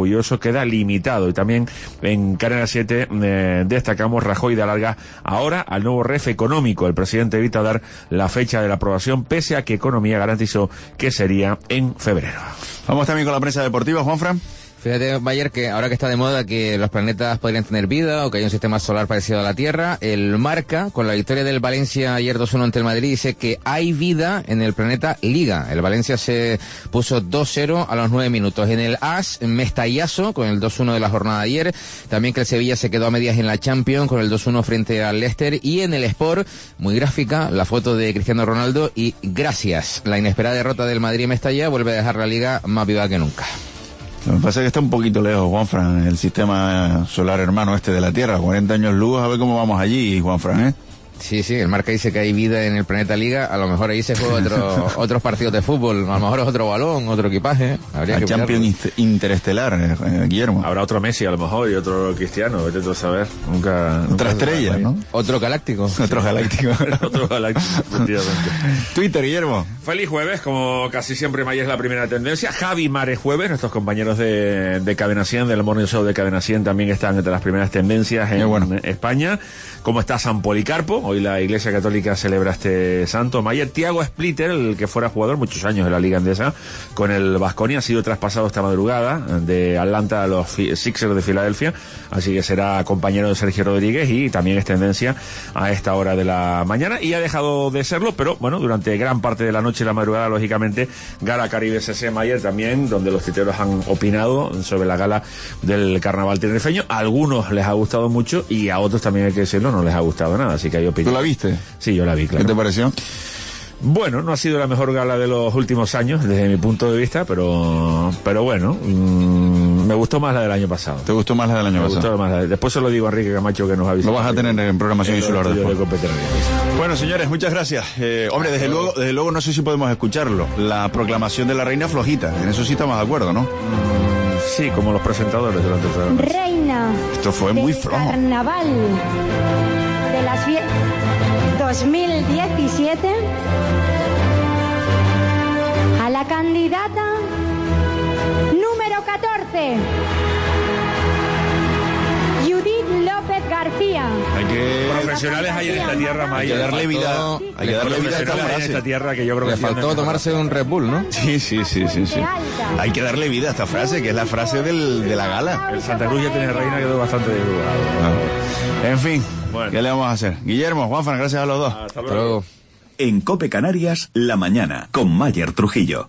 queda limitado. Y también en Canal 7 destacamos: Rajoy da larga ahora al nuevo REF económico. El presidente evita dar la fecha de la aprobación, pese a que Economía garantizó que sería en febrero. Vamos también con la prensa deportiva, Juanfran. Fíjate, Bayer, que ahora que está de moda que los planetas podrían tener vida o que hay un sistema solar parecido a la Tierra, el Marca, con la victoria del Valencia ayer 2-1 ante el Madrid, dice que hay vida en el planeta Liga. El Valencia se puso 2-0 a los 9 minutos. En el AS, Mestallazo, con el 2-1 de la jornada de ayer. También que el Sevilla se quedó a medias en la Champions, con el 2-1 frente al Leicester. Y en el Sport, muy gráfica, la foto de Cristiano Ronaldo y gracias. La inesperada derrota del Madrid en Mestalla vuelve a dejar la Liga más viva que nunca. Lo que pasa es que está un poquito lejos, Juanfran, el sistema solar hermano este de la Tierra. 40 años luz, a ver cómo vamos allí, Juanfran, ¿eh? Sí, el Marca dice que hay vida en el planeta Liga. A lo mejor ahí se juegan otros partidos de fútbol. A lo mejor es otro balón, otro equipaje. Habría que Champions interestelar, Guillermo. Habrá otro Messi a lo mejor y otro Cristiano, vete tú a saber. Nunca otra estrella, ¿no? Otro galáctico. Otro galáctico. Otro galáctico, efectivamente. Twitter, Guillermo. Feliz jueves, como casi siempre Mayer es la primera tendencia. Javi Mares jueves, nuestros compañeros de Cadena 100, del Morning Show de Cadena 100, también están entre las primeras tendencias en España. ¿Cómo está San Policarpo? Hoy la Iglesia Católica celebra este santo. Mayer, Thiago Splitter, el que fuera jugador muchos años de la Liga Endesa con el Baskonia, ha sido traspasado esta madrugada de Atlanta a los Sixers de Filadelfia, así que será compañero de Sergio Rodríguez y también es tendencia a esta hora de la mañana, y ha dejado de serlo, pero bueno, durante gran parte de la noche y la madrugada, lógicamente, Gala Caribe CC Mayer también, donde los tuiteros han opinado sobre la gala del carnaval tinerfeño. A algunos les ha gustado mucho y a otros, también hay que decirlo, no les ha gustado nada, así que hay opinión. ¿Tú la viste? Sí, yo la vi, claro. ¿Qué te pareció? Bueno, no ha sido la mejor gala de los últimos años, desde mi punto de vista, pero bueno, me gustó más la del año pasado. ¿Te gustó más la del año pasado? Me gustó más después se lo digo a Enrique Camacho, que nos avisa. Lo vas a tener en programación insular después. Bueno, señores, muchas gracias. Hombre, desde luego no sé si podemos escucharlo. La proclamación de la reina flojita, en eso sí estamos de acuerdo, ¿no? Sí, como los presentadores durante el programa. Reina. Esto fue muy flojo. Carnaval de las 2017 a la candidata número 14, Judith López García. Profesionales hay en esta tierra, Maya. Hay que darle vida. Hay que darle vida a esta frase. En esta tierra, que yo creo que le faltó tomarse un Red Bull, ¿no? Sí. Hay que darle vida a esta frase, que es la frase de la gala. El Santa Cruz ya tiene reina, quedó bastante desdudado. En fin, ¿qué le vamos a hacer? Guillermo, Juanfran, gracias a los dos. Hasta luego. En COPE Canarias, la mañana, con Mayer Trujillo.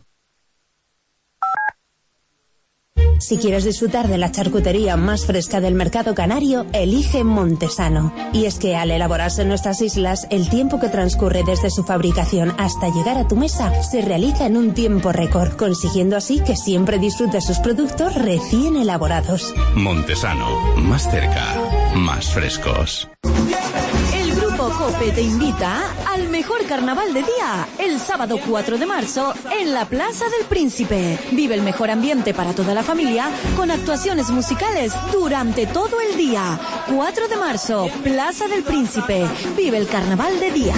Si quieres disfrutar de la charcutería más fresca del mercado canario, elige Montesano. Y es que al elaborarse en nuestras islas, el tiempo que transcurre desde su fabricación hasta llegar a tu mesa se realiza en un tiempo récord, consiguiendo así que siempre disfrutes sus productos recién elaborados. Montesano, más cerca, más frescos. El Grupo COPE te invita al mejor carnaval de día, el sábado 4 de marzo en la Plaza del Príncipe. Vive el mejor ambiente para toda la familia con actuaciones musicales durante todo el día. 4 de marzo, Plaza del Príncipe. Vive el carnaval de día.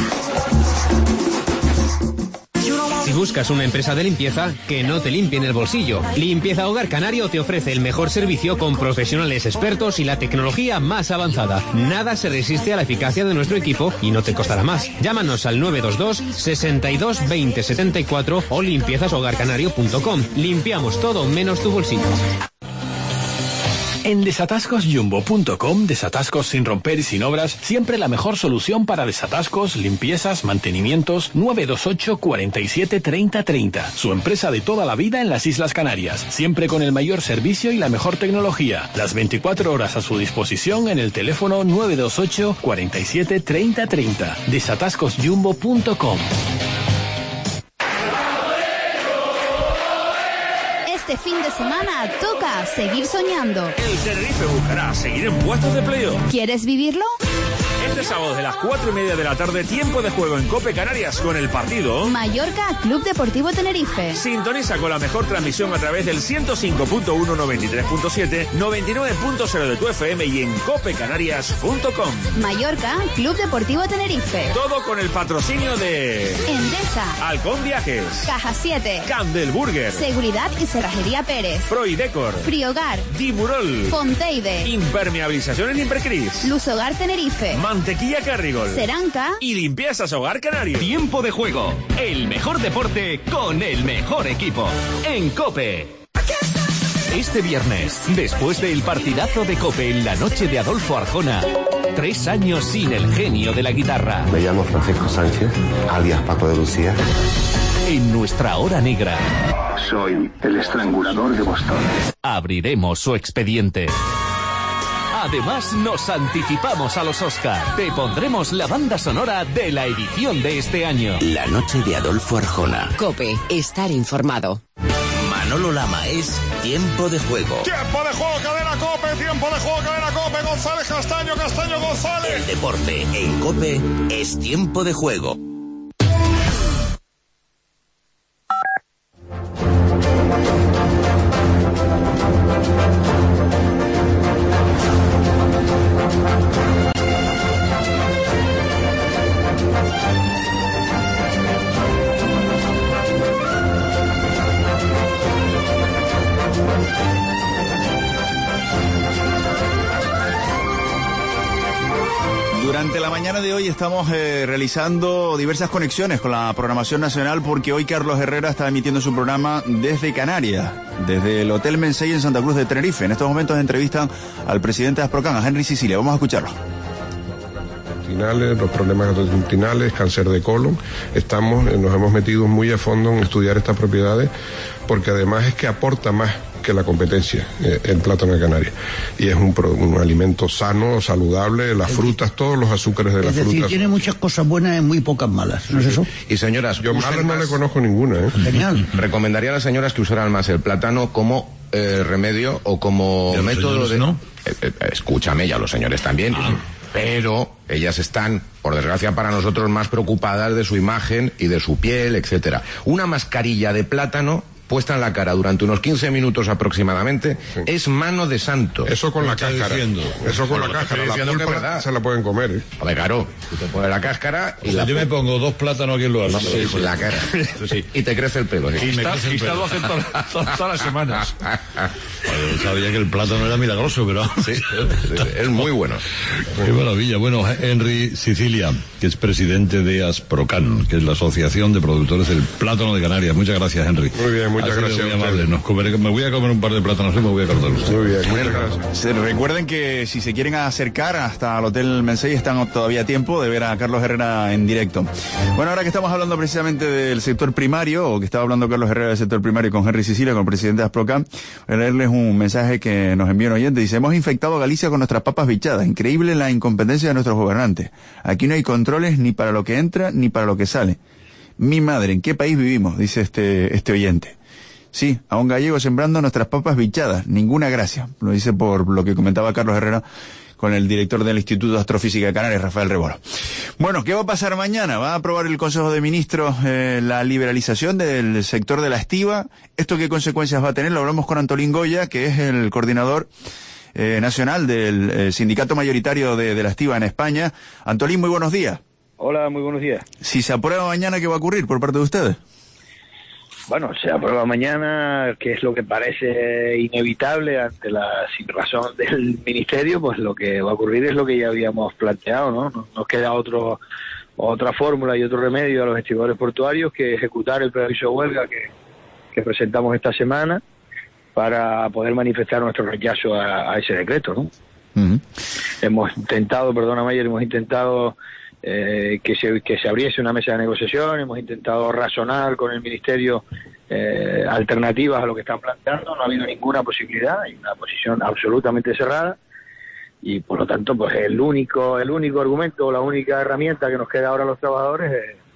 Si buscas una empresa de limpieza, que no te limpie en el bolsillo. Limpieza Hogar Canario te ofrece el mejor servicio con profesionales expertos y la tecnología más avanzada. Nada se resiste a la eficacia de nuestro equipo y no te costará más. Llámanos al 922 62 20 74 o limpiezashogarcanario.com. Limpiamos todo menos tu bolsillo. En desatascosjumbo.com, desatascos sin romper y sin obras, siempre la mejor solución para desatascos, limpiezas, mantenimientos. 928 47 30 30. Su empresa de toda la vida en las Islas Canarias, siempre con el mayor servicio y la mejor tecnología. Las 24 horas a su disposición en el teléfono 928 47 30 30. desatascosjumbo.com. Este fin de semana toca seguir soñando. El Tenerife buscará seguir en puestos de playoff. ¿Quieres vivirlo? Este sábado de las 4:30 de la tarde, tiempo de juego en COPE Canarias con el partido Mallorca Club Deportivo Tenerife. Sintoniza con la mejor transmisión a través del 105.1, 93.7, 99.0 de tu FM y en copecanarias.com. Mallorca Club Deportivo Tenerife. Todo con el patrocinio de Endesa, Halcón Viajes, Caja 7, Candel Burger, Seguridad y Cerrajería Pérez, Proidecor, Friogar, Dimurol, Fonteide, Impermeabilización en Impercris, Luz Hogar Tenerife, Mantequilla Carrigol, Ceranca y Limpiezas Hogar Canario. Tiempo de juego, el mejor deporte con el mejor equipo. En COPE. Este viernes, después del partidazo de COPE en la noche de Adolfo Arjona, 3 años sin el genio de la guitarra. Me llamo Francisco Sánchez, alias Paco de Lucía. En nuestra hora negra, soy el estrangulador de Boston. Abriremos su expediente. Además, nos anticipamos a los Oscar. Te pondremos la banda sonora de la edición de este año. La noche de Adolfo Arjona. COPE, estar informado. Manolo Lama es Tiempo de Juego. Tiempo de juego, cadena COPE. Tiempo de juego, cadena COPE. González Castaño, Castaño González. El deporte en COPE es Tiempo de Juego. Durante la mañana de hoy estamos realizando diversas conexiones con la programación nacional porque hoy Carlos Herrera está emitiendo su programa desde Canarias, desde el Hotel Mensei en Santa Cruz de Tenerife. En estos momentos entrevistan al presidente de Asprocan, a Henry Sicilia. Vamos a escucharlo. Los problemas gastrointestinales, cáncer de colon. Nos hemos metido muy a fondo en estudiar estas propiedades porque además es que aporta más que la competencia, el plátano de Canarias. Y es un alimento sano, saludable, las frutas, todos los azúcares de las frutas. Es decir, tiene muchas cosas buenas y muy pocas malas, ¿no es eso? Y señoras, yo malas no le conozco ninguna, ¿eh? Genial. Recomendaría a las señoras que usaran más el plátano como remedio o como método de... ¿no? Escúchame, ya los señores también. Pero ellas están, por desgracia para nosotros, más preocupadas de su imagen y de su piel, etcétera. Una mascarilla de plátano puesta en la cara durante unos 15 minutos aproximadamente, es mano de santo. Eso con la cáscara. Eso con la cáscara. La pulpa se la pueden comer, ¿eh? A ver, claro, tú te pones la cáscara y yo me pongo 2 plátanos aquí en lugar. Sí, la cara. Sí. Y te crece el pelo. ¿Sí? Y lo hacen todas las semanas. Yo sabía que el plátano era milagroso, pero... Sí, es muy bueno. Qué maravilla. Bueno, Henry Sicilia, que es presidente de Asprocan, que es la Asociación de Productores del Plátano de Canarias. Muchas gracias, Henry. Muy bien. Muchas gracias. Muy amable. Me voy a comer un par de plátanos y me voy a cortar usted. Muy bien, muchas gracias. Recuerden que si se quieren acercar hasta el Hotel Mensei están todavía a tiempo de ver a Carlos Herrera en directo. Bueno, ahora que estamos hablando precisamente del sector primario, o que estaba hablando Carlos Herrera del sector primario con Henry Sicilia, con el presidente de Asprocan, voy a leerles un mensaje que nos envió un oyente. Dice: hemos infectado a Galicia con nuestras papas bichadas. Increíble la incompetencia de nuestros gobernantes. Aquí no hay controles ni para lo que entra ni para lo que sale. Mi madre, ¿en qué país vivimos? Dice este oyente. Sí, a un gallego sembrando nuestras papas bichadas, ninguna gracia. Lo dice por lo que comentaba Carlos Herrera con el director del Instituto de Astrofísica de Canarias, Rafael Rebolo. Bueno, ¿qué va a pasar mañana? Va a aprobar el Consejo de Ministros la liberalización del sector de la estiba. ¿Esto qué consecuencias va a tener? Lo hablamos con Antolín Goya, que es el coordinador nacional del sindicato mayoritario de la estiba en España. Antolín, muy buenos días. Hola, muy buenos días. Si se aprueba mañana, ¿qué va a ocurrir por parte de ustedes? Bueno, se aprueba mañana, que es lo que parece inevitable ante la sinrazón del Ministerio, pues lo que va a ocurrir es lo que ya habíamos planteado, ¿no? Nos queda otra fórmula y otro remedio a los estibadores portuarios que ejecutar el preaviso de huelga que presentamos esta semana para poder manifestar nuestro rechazo a ese decreto, ¿no? Uh-huh. Hemos intentado que se abriese una mesa de negociación, hemos intentado razonar con el Ministerio alternativas a lo que están planteando, no ha habido ninguna posibilidad, hay una posición absolutamente cerrada y por lo tanto pues el único argumento o la única herramienta que nos queda ahora a los trabajadores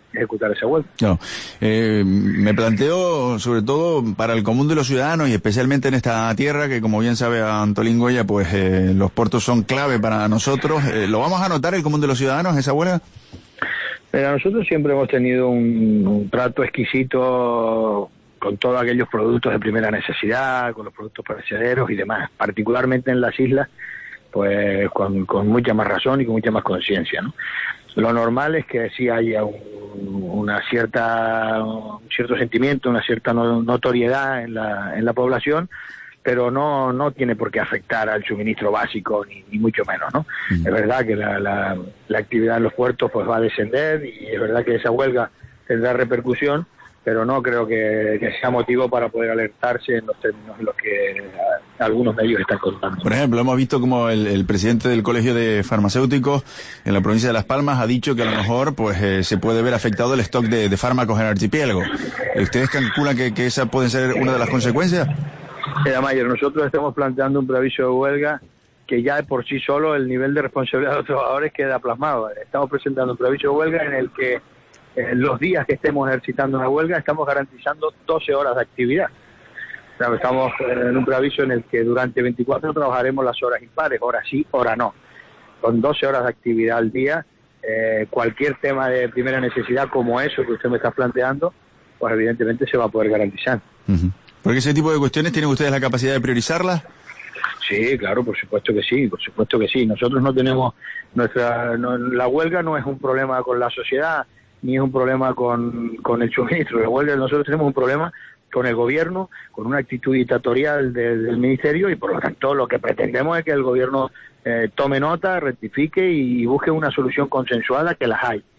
ejecutar esa huelga. No. Me planteo, sobre todo para el común de los ciudadanos y especialmente en esta tierra que, como bien sabe Antolín Goya, pues los puertos son clave para nosotros. ¿Lo vamos a notar el común de los ciudadanos, esa huelga? Nosotros siempre hemos tenido un trato exquisito con todos aquellos productos de primera necesidad, con los productos perecederos y demás, particularmente en las islas, pues con mucha más razón y con mucha más conciencia, ¿no? Lo normal es que sí haya un cierto sentimiento, una cierta notoriedad en la población, pero no tiene por qué afectar al suministro básico, ni mucho menos, ¿no? Es verdad que la actividad en los puertos pues va a descender, y es verdad que esa huelga tendrá repercusión, pero no creo que sea motivo para poder alertarse en los términos en los que algunos medios están contando. Por ejemplo, hemos visto como el presidente del Colegio de Farmacéuticos en la provincia de Las Palmas ha dicho que a lo mejor pues se puede ver afectado el stock de fármacos en el archipiélago. ¿Ustedes calculan que esa puede ser una de las consecuencias? Mira, Mayer, nosotros estamos planteando un preaviso de huelga que ya por sí solo el nivel de responsabilidad de los trabajadores queda plasmado. Estamos presentando un preaviso de huelga en el que los días que estemos ejercitando una huelga estamos garantizando 12 horas de actividad. O sea, estamos en un preaviso en el que durante 24 trabajaremos las horas impares, hora sí, hora no. Con 12 horas de actividad al día, cualquier tema de primera necesidad como eso que usted me está planteando, pues evidentemente se va a poder garantizar. Uh-huh. Porque ese tipo de cuestiones, ¿tienen ustedes la capacidad de priorizarlas? Sí, claro, por supuesto que sí, por supuesto que sí. Nosotros no tenemos la huelga no es un problema con la sociedad, ni es un problema con el suministro. La huelga, nosotros tenemos un problema con el gobierno, con una actitud dictatorial del ministerio, y por lo tanto lo que pretendemos es que el gobierno tome nota, rectifique y busque una solución consensuada, que las hay.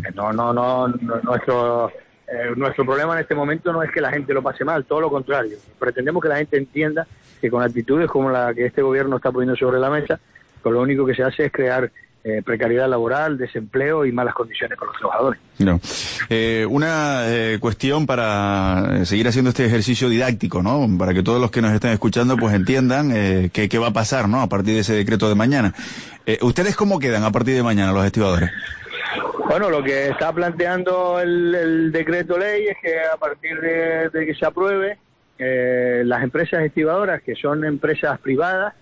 Nuestro problema en este momento no es que la gente lo pase mal, todo lo contrario. Pretendemos que la gente entienda que con actitudes como la que este gobierno está poniendo sobre la mesa, pues lo único que se hace es crear precariedad laboral, desempleo y malas condiciones con los trabajadores. No. Una cuestión para seguir haciendo este ejercicio didáctico, ¿no? Para que todos los que nos estén escuchando pues entiendan qué va a pasar, ¿no? A partir de ese decreto de mañana. ¿Ustedes cómo quedan a partir de mañana los estibadores? Bueno, lo que está planteando el decreto ley es que a partir de que se apruebe, las empresas estibadoras, que son empresas privadas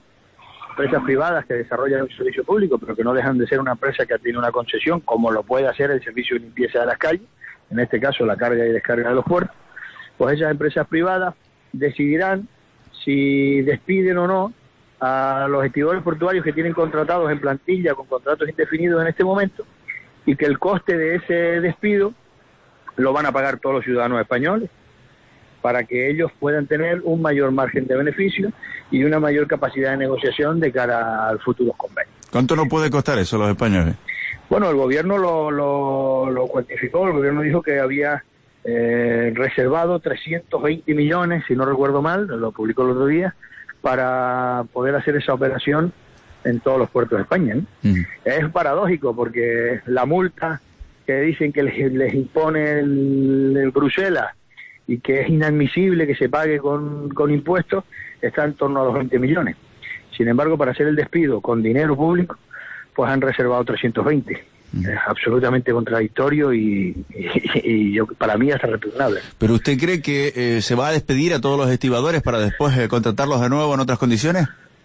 que desarrollan un servicio público, pero que no dejan de ser una empresa que tiene una concesión, como lo puede hacer el servicio de limpieza de las calles, en este caso la carga y descarga de los puertos, pues esas empresas privadas decidirán si despiden o no a los estibadores portuarios que tienen contratados en plantilla con contratos indefinidos en este momento, y que el coste de ese despido lo van a pagar todos los ciudadanos españoles, para que ellos puedan tener un mayor margen de beneficio y una mayor capacidad de negociación de cara al futuro convenio. ¿Cuánto nos puede costar eso a los españoles? Bueno, el gobierno lo cuantificó. El gobierno dijo que había reservado 320 millones, si no recuerdo mal, lo publicó el otro día, para poder hacer esa operación en todos los puertos de España, ¿no? Es paradójico, porque la multa que dicen que les impone el Bruselas y que es inadmisible que se pague con impuestos, está en torno a los 20 millones. Sin embargo, para hacer el despido con dinero público, pues han reservado 320. Es absolutamente contradictorio y yo, para mí, hasta repugnable. ¿Pero usted cree que se va a despedir a todos los estibadores para después contratarlos de nuevo en otras condiciones?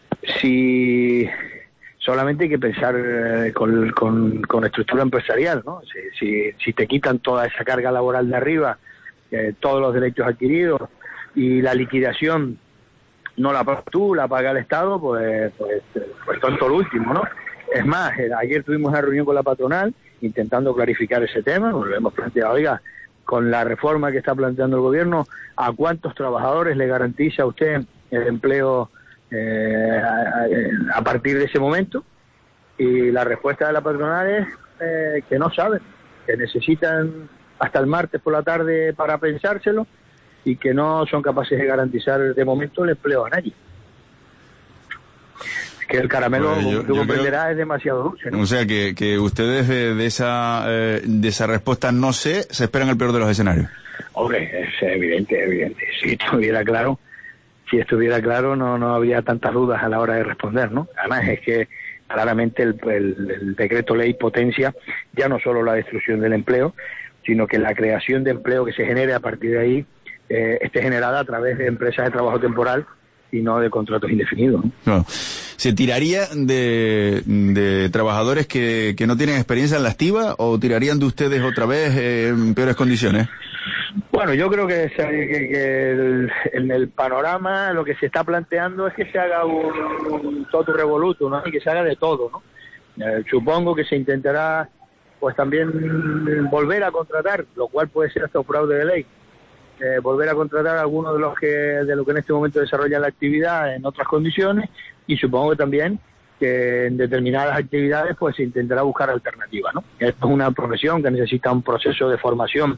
Sí, solamente hay que pensar con estructura empresarial, ¿no? Si te quitan toda esa carga laboral de arriba, todos los derechos adquiridos, y la liquidación no la pagas tú, la paga el Estado, pues tonto lo último, ¿no? Es más, ayer tuvimos una reunión con la patronal intentando clarificar ese tema, nos lo hemos planteado, oiga, con la reforma que está planteando el gobierno, ¿a cuántos trabajadores le garantiza usted el empleo a partir de ese momento? Y la respuesta de la patronal es que no saben, que necesitan hasta el martes por la tarde para pensárselo, y que no son capaces de garantizar de momento el empleo a nadie. Es que el caramelo, como tú comprenderás, es demasiado dulce, ¿no? O sea, que ustedes de esa respuesta no sé, se esperan el peor de los escenarios. Hombre, es evidente. Si estuviera claro no habría tantas dudas a la hora de responder, ¿no? Además es que claramente el decreto ley potencia ya no solo la destrucción del empleo, sino que la creación de empleo que se genere a partir de ahí esté generada a través de empresas de trabajo temporal y no de contratos indefinidos, ¿no? No. ¿Se tiraría de trabajadores que no tienen experiencia en la estiba o tirarían de ustedes otra vez en peores condiciones? Bueno, yo creo que en el panorama lo que se está planteando es que se haga un totum revolutum, ¿no? Y que se haga de todo, ¿no? Supongo que se intentará pues también volver a contratar, lo cual puede ser hasta un fraude de ley, volver a contratar a algunos de los que en este momento desarrollan la actividad en otras condiciones, y supongo que también que en determinadas actividades pues se intentará buscar alternativas, ¿no? Esto es una profesión que necesita un proceso de formación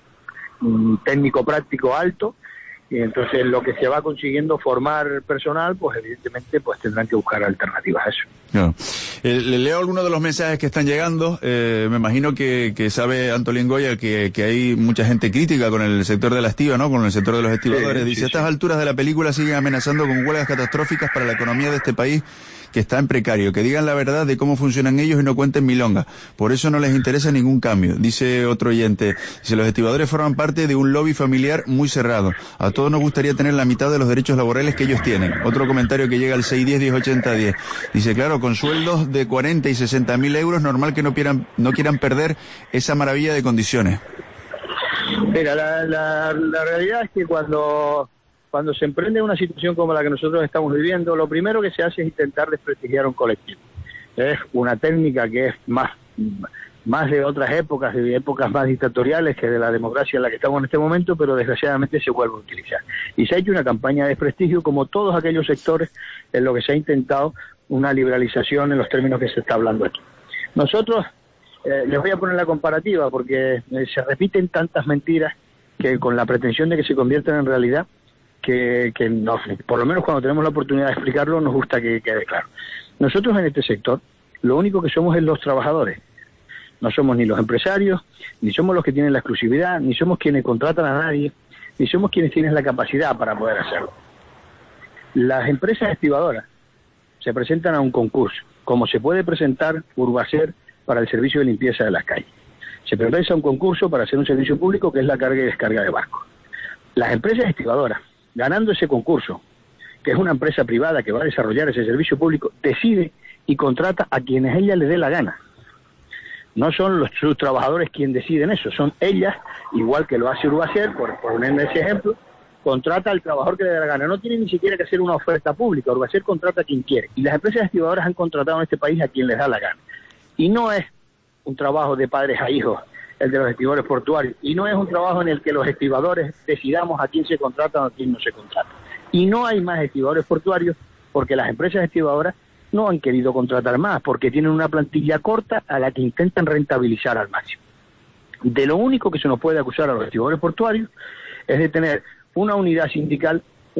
técnico-práctico alto, y entonces lo que se va consiguiendo formar personal, pues evidentemente pues tendrán que buscar alternativas a eso. No. Le leo algunos de los mensajes que están llegando. Me imagino que sabe Antolín Goya que hay mucha gente crítica con el sector de la estiva, ¿no? Con el sector de los estibadores. Dice, a estas alturas de la película siguen amenazando con huelgas catastróficas para la economía de este país que está en precario. Que digan la verdad de cómo funcionan ellos y no cuenten milonga. Por eso no les interesa ningún cambio. Dice otro oyente, dice, los estibadores forman parte de un lobby familiar muy cerrado. A todos nos gustaría tener la mitad de los derechos laborales que ellos tienen. Otro comentario que llega al 610-1080-10. Dice, claro, con sueldos de 40 y 60.000 euros, normal que no quieran perder esa maravilla de condiciones. Mira, la realidad es que cuando se emprende una situación como la que nosotros estamos viviendo, lo primero que se hace es intentar desprestigiar un colectivo. Es una técnica que es más de otras épocas, de épocas más dictatoriales que de la democracia en la que estamos en este momento, pero desgraciadamente se vuelve a utilizar. Y se ha hecho una campaña de desprestigio, como todos aquellos sectores en lo que se ha intentado una liberalización en los términos que se está hablando aquí. Nosotros, les voy a poner la comparativa, porque se repiten tantas mentiras que con la pretensión de que se conviertan en realidad, que no, por lo menos cuando tenemos la oportunidad de explicarlo, nos gusta que quede claro. Nosotros en este sector, lo único que somos es los trabajadores. No somos ni los empresarios, ni somos los que tienen la exclusividad, ni somos quienes contratan a nadie, ni somos quienes tienen la capacidad para poder hacerlo. Las empresas estibadoras se presentan a un concurso, como se puede presentar Urbacer para el servicio de limpieza de las calles. Se presenta un concurso para hacer un servicio público que es la carga y descarga de barcos. Las empresas estibadoras, ganando ese concurso, que es una empresa privada que va a desarrollar ese servicio público, decide y contrata a quienes ella le dé la gana. No son sus trabajadores quienes deciden eso, son ellas, igual que lo hace Urbacer, por ponerme ese ejemplo, contrata al trabajador que le dé la gana. No tiene ni siquiera que hacer una oferta pública, Urbacer contrata a quien quiere. Y las empresas estibadoras han contratado en este país a quien les da la gana. Y no es un trabajo de padres a hijos, el de los estibadores portuarios, y no es un trabajo en el que los estibadores decidamos a quién se contrata o a quién no se contrata. Y no hay más estibadores portuarios porque las empresas estibadoras no han querido contratar más, porque tienen una plantilla corta a la que intentan rentabilizar al máximo. De lo único que se nos puede acusar a los estibadores portuarios es de tener una unidad sindical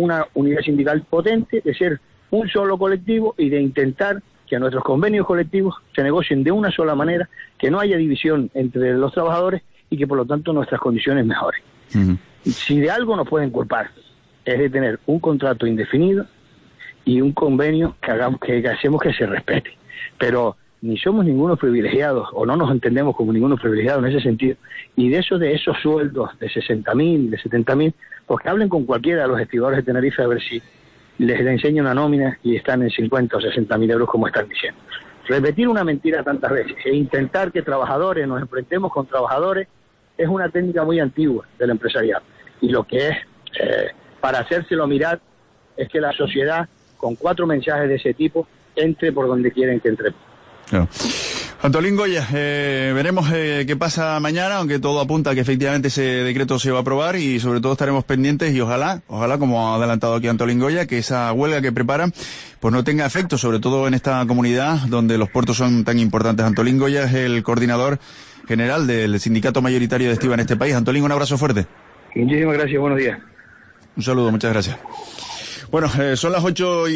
potente, de ser un solo colectivo y de intentar que nuestros convenios colectivos se negocien de una sola manera, que no haya división entre los trabajadores y que por lo tanto nuestras condiciones mejoren. Uh-huh. Si de algo nos pueden culpar es de tener un contrato indefinido y un convenio que hacemos que se respete, pero ni somos ningunos privilegiados o no nos entendemos como ningunos privilegiados en ese sentido, y de esos sueldos de 60.000, de 70.000, pues que hablen con cualquiera de los estibadores de Tenerife a ver si les enseña una nómina y están en 50 o 60.000 euros como están diciendo. Repetir una mentira tantas veces e intentar que trabajadores nos enfrentemos con trabajadores es una técnica muy antigua del empresariado, y lo que es para hacérselo mirar es que la sociedad con 4 mensajes de ese tipo entre por donde quieren que entre. Claro. Antolín Goya, veremos qué pasa mañana, aunque todo apunta a que efectivamente ese decreto se va a aprobar, y sobre todo estaremos pendientes y ojalá, como ha adelantado aquí Antolín Goya, que esa huelga que preparan pues no tenga efecto, sobre todo en esta comunidad donde los puertos son tan importantes. Antolín Goya es el coordinador general del sindicato mayoritario de estiba en este país. Antolín, un abrazo fuerte. Muchísimas gracias, buenos días. Un saludo, muchas gracias. Bueno, son las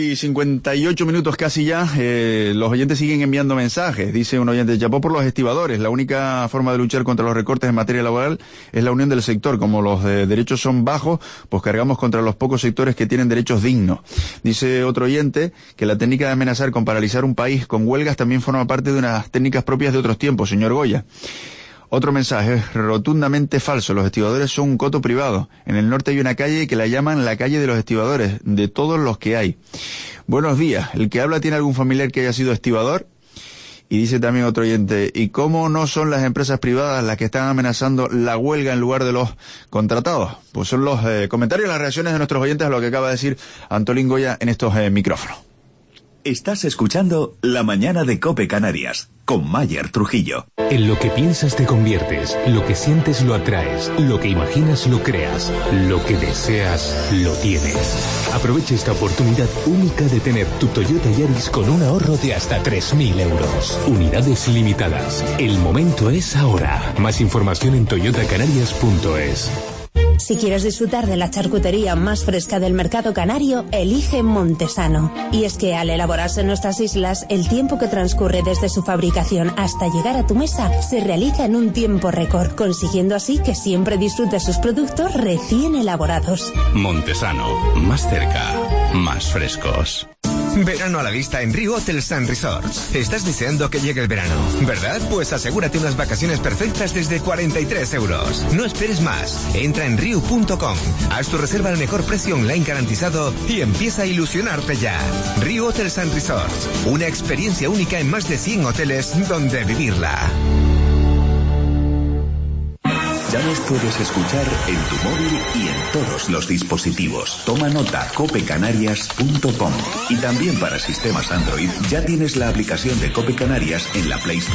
8:58 casi ya. Los oyentes siguen enviando mensajes. Dice un oyente, chapó por los estibadores. La única forma de luchar contra los recortes en materia laboral es la unión del sector. Como los derechos son bajos, pues cargamos contra los pocos sectores que tienen derechos dignos. Dice otro oyente que la técnica de amenazar con paralizar un país con huelgas también forma parte de unas técnicas propias de otros tiempos, señor Goya. Otro mensaje, rotundamente falso. Los estibadores son un coto privado. En el norte hay una calle que la llaman la calle de los estibadores, de todos los que hay. Buenos días. ¿El que habla tiene algún familiar que haya sido estibador? Y dice también otro oyente, ¿y cómo no son las empresas privadas las que están amenazando la huelga en lugar de los contratados? Pues son los comentarios y las reacciones de nuestros oyentes a lo que acaba de decir Antolín Goya en estos micrófonos. Estás escuchando La Mañana de COPE Canarias, con Mayer Trujillo. En lo que piensas te conviertes, lo que sientes lo atraes, lo que imaginas lo creas, lo que deseas lo tienes. Aprovecha esta oportunidad única de tener tu Toyota Yaris con un ahorro de hasta 3.000 euros. Unidades limitadas. El momento es ahora. Más información en toyotacanarias.es. Si quieres disfrutar de la charcutería más fresca del mercado canario, elige Montesano. Y es que al elaborarse en nuestras islas, el tiempo que transcurre desde su fabricación hasta llegar a tu mesa se realiza en un tiempo récord, consiguiendo así que siempre disfrutes sus productos recién elaborados. Montesano, más cerca, más frescos. Verano a la vista en Riu Hotels & Resorts. Estás deseando que llegue el verano, ¿verdad? Pues asegúrate unas vacaciones perfectas desde 43 euros. No esperes más. Entra en riu.com, haz tu reserva al mejor precio online garantizado y empieza a ilusionarte ya. Riu Hotels & Resorts. Una experiencia única en más de 100 hoteles donde vivirla. Ya nos puedes escuchar en tu móvil y en todos los dispositivos. Toma nota, copecanarias.com. Y también para sistemas Android ya tienes la aplicación de COPE Canarias en la Play Store.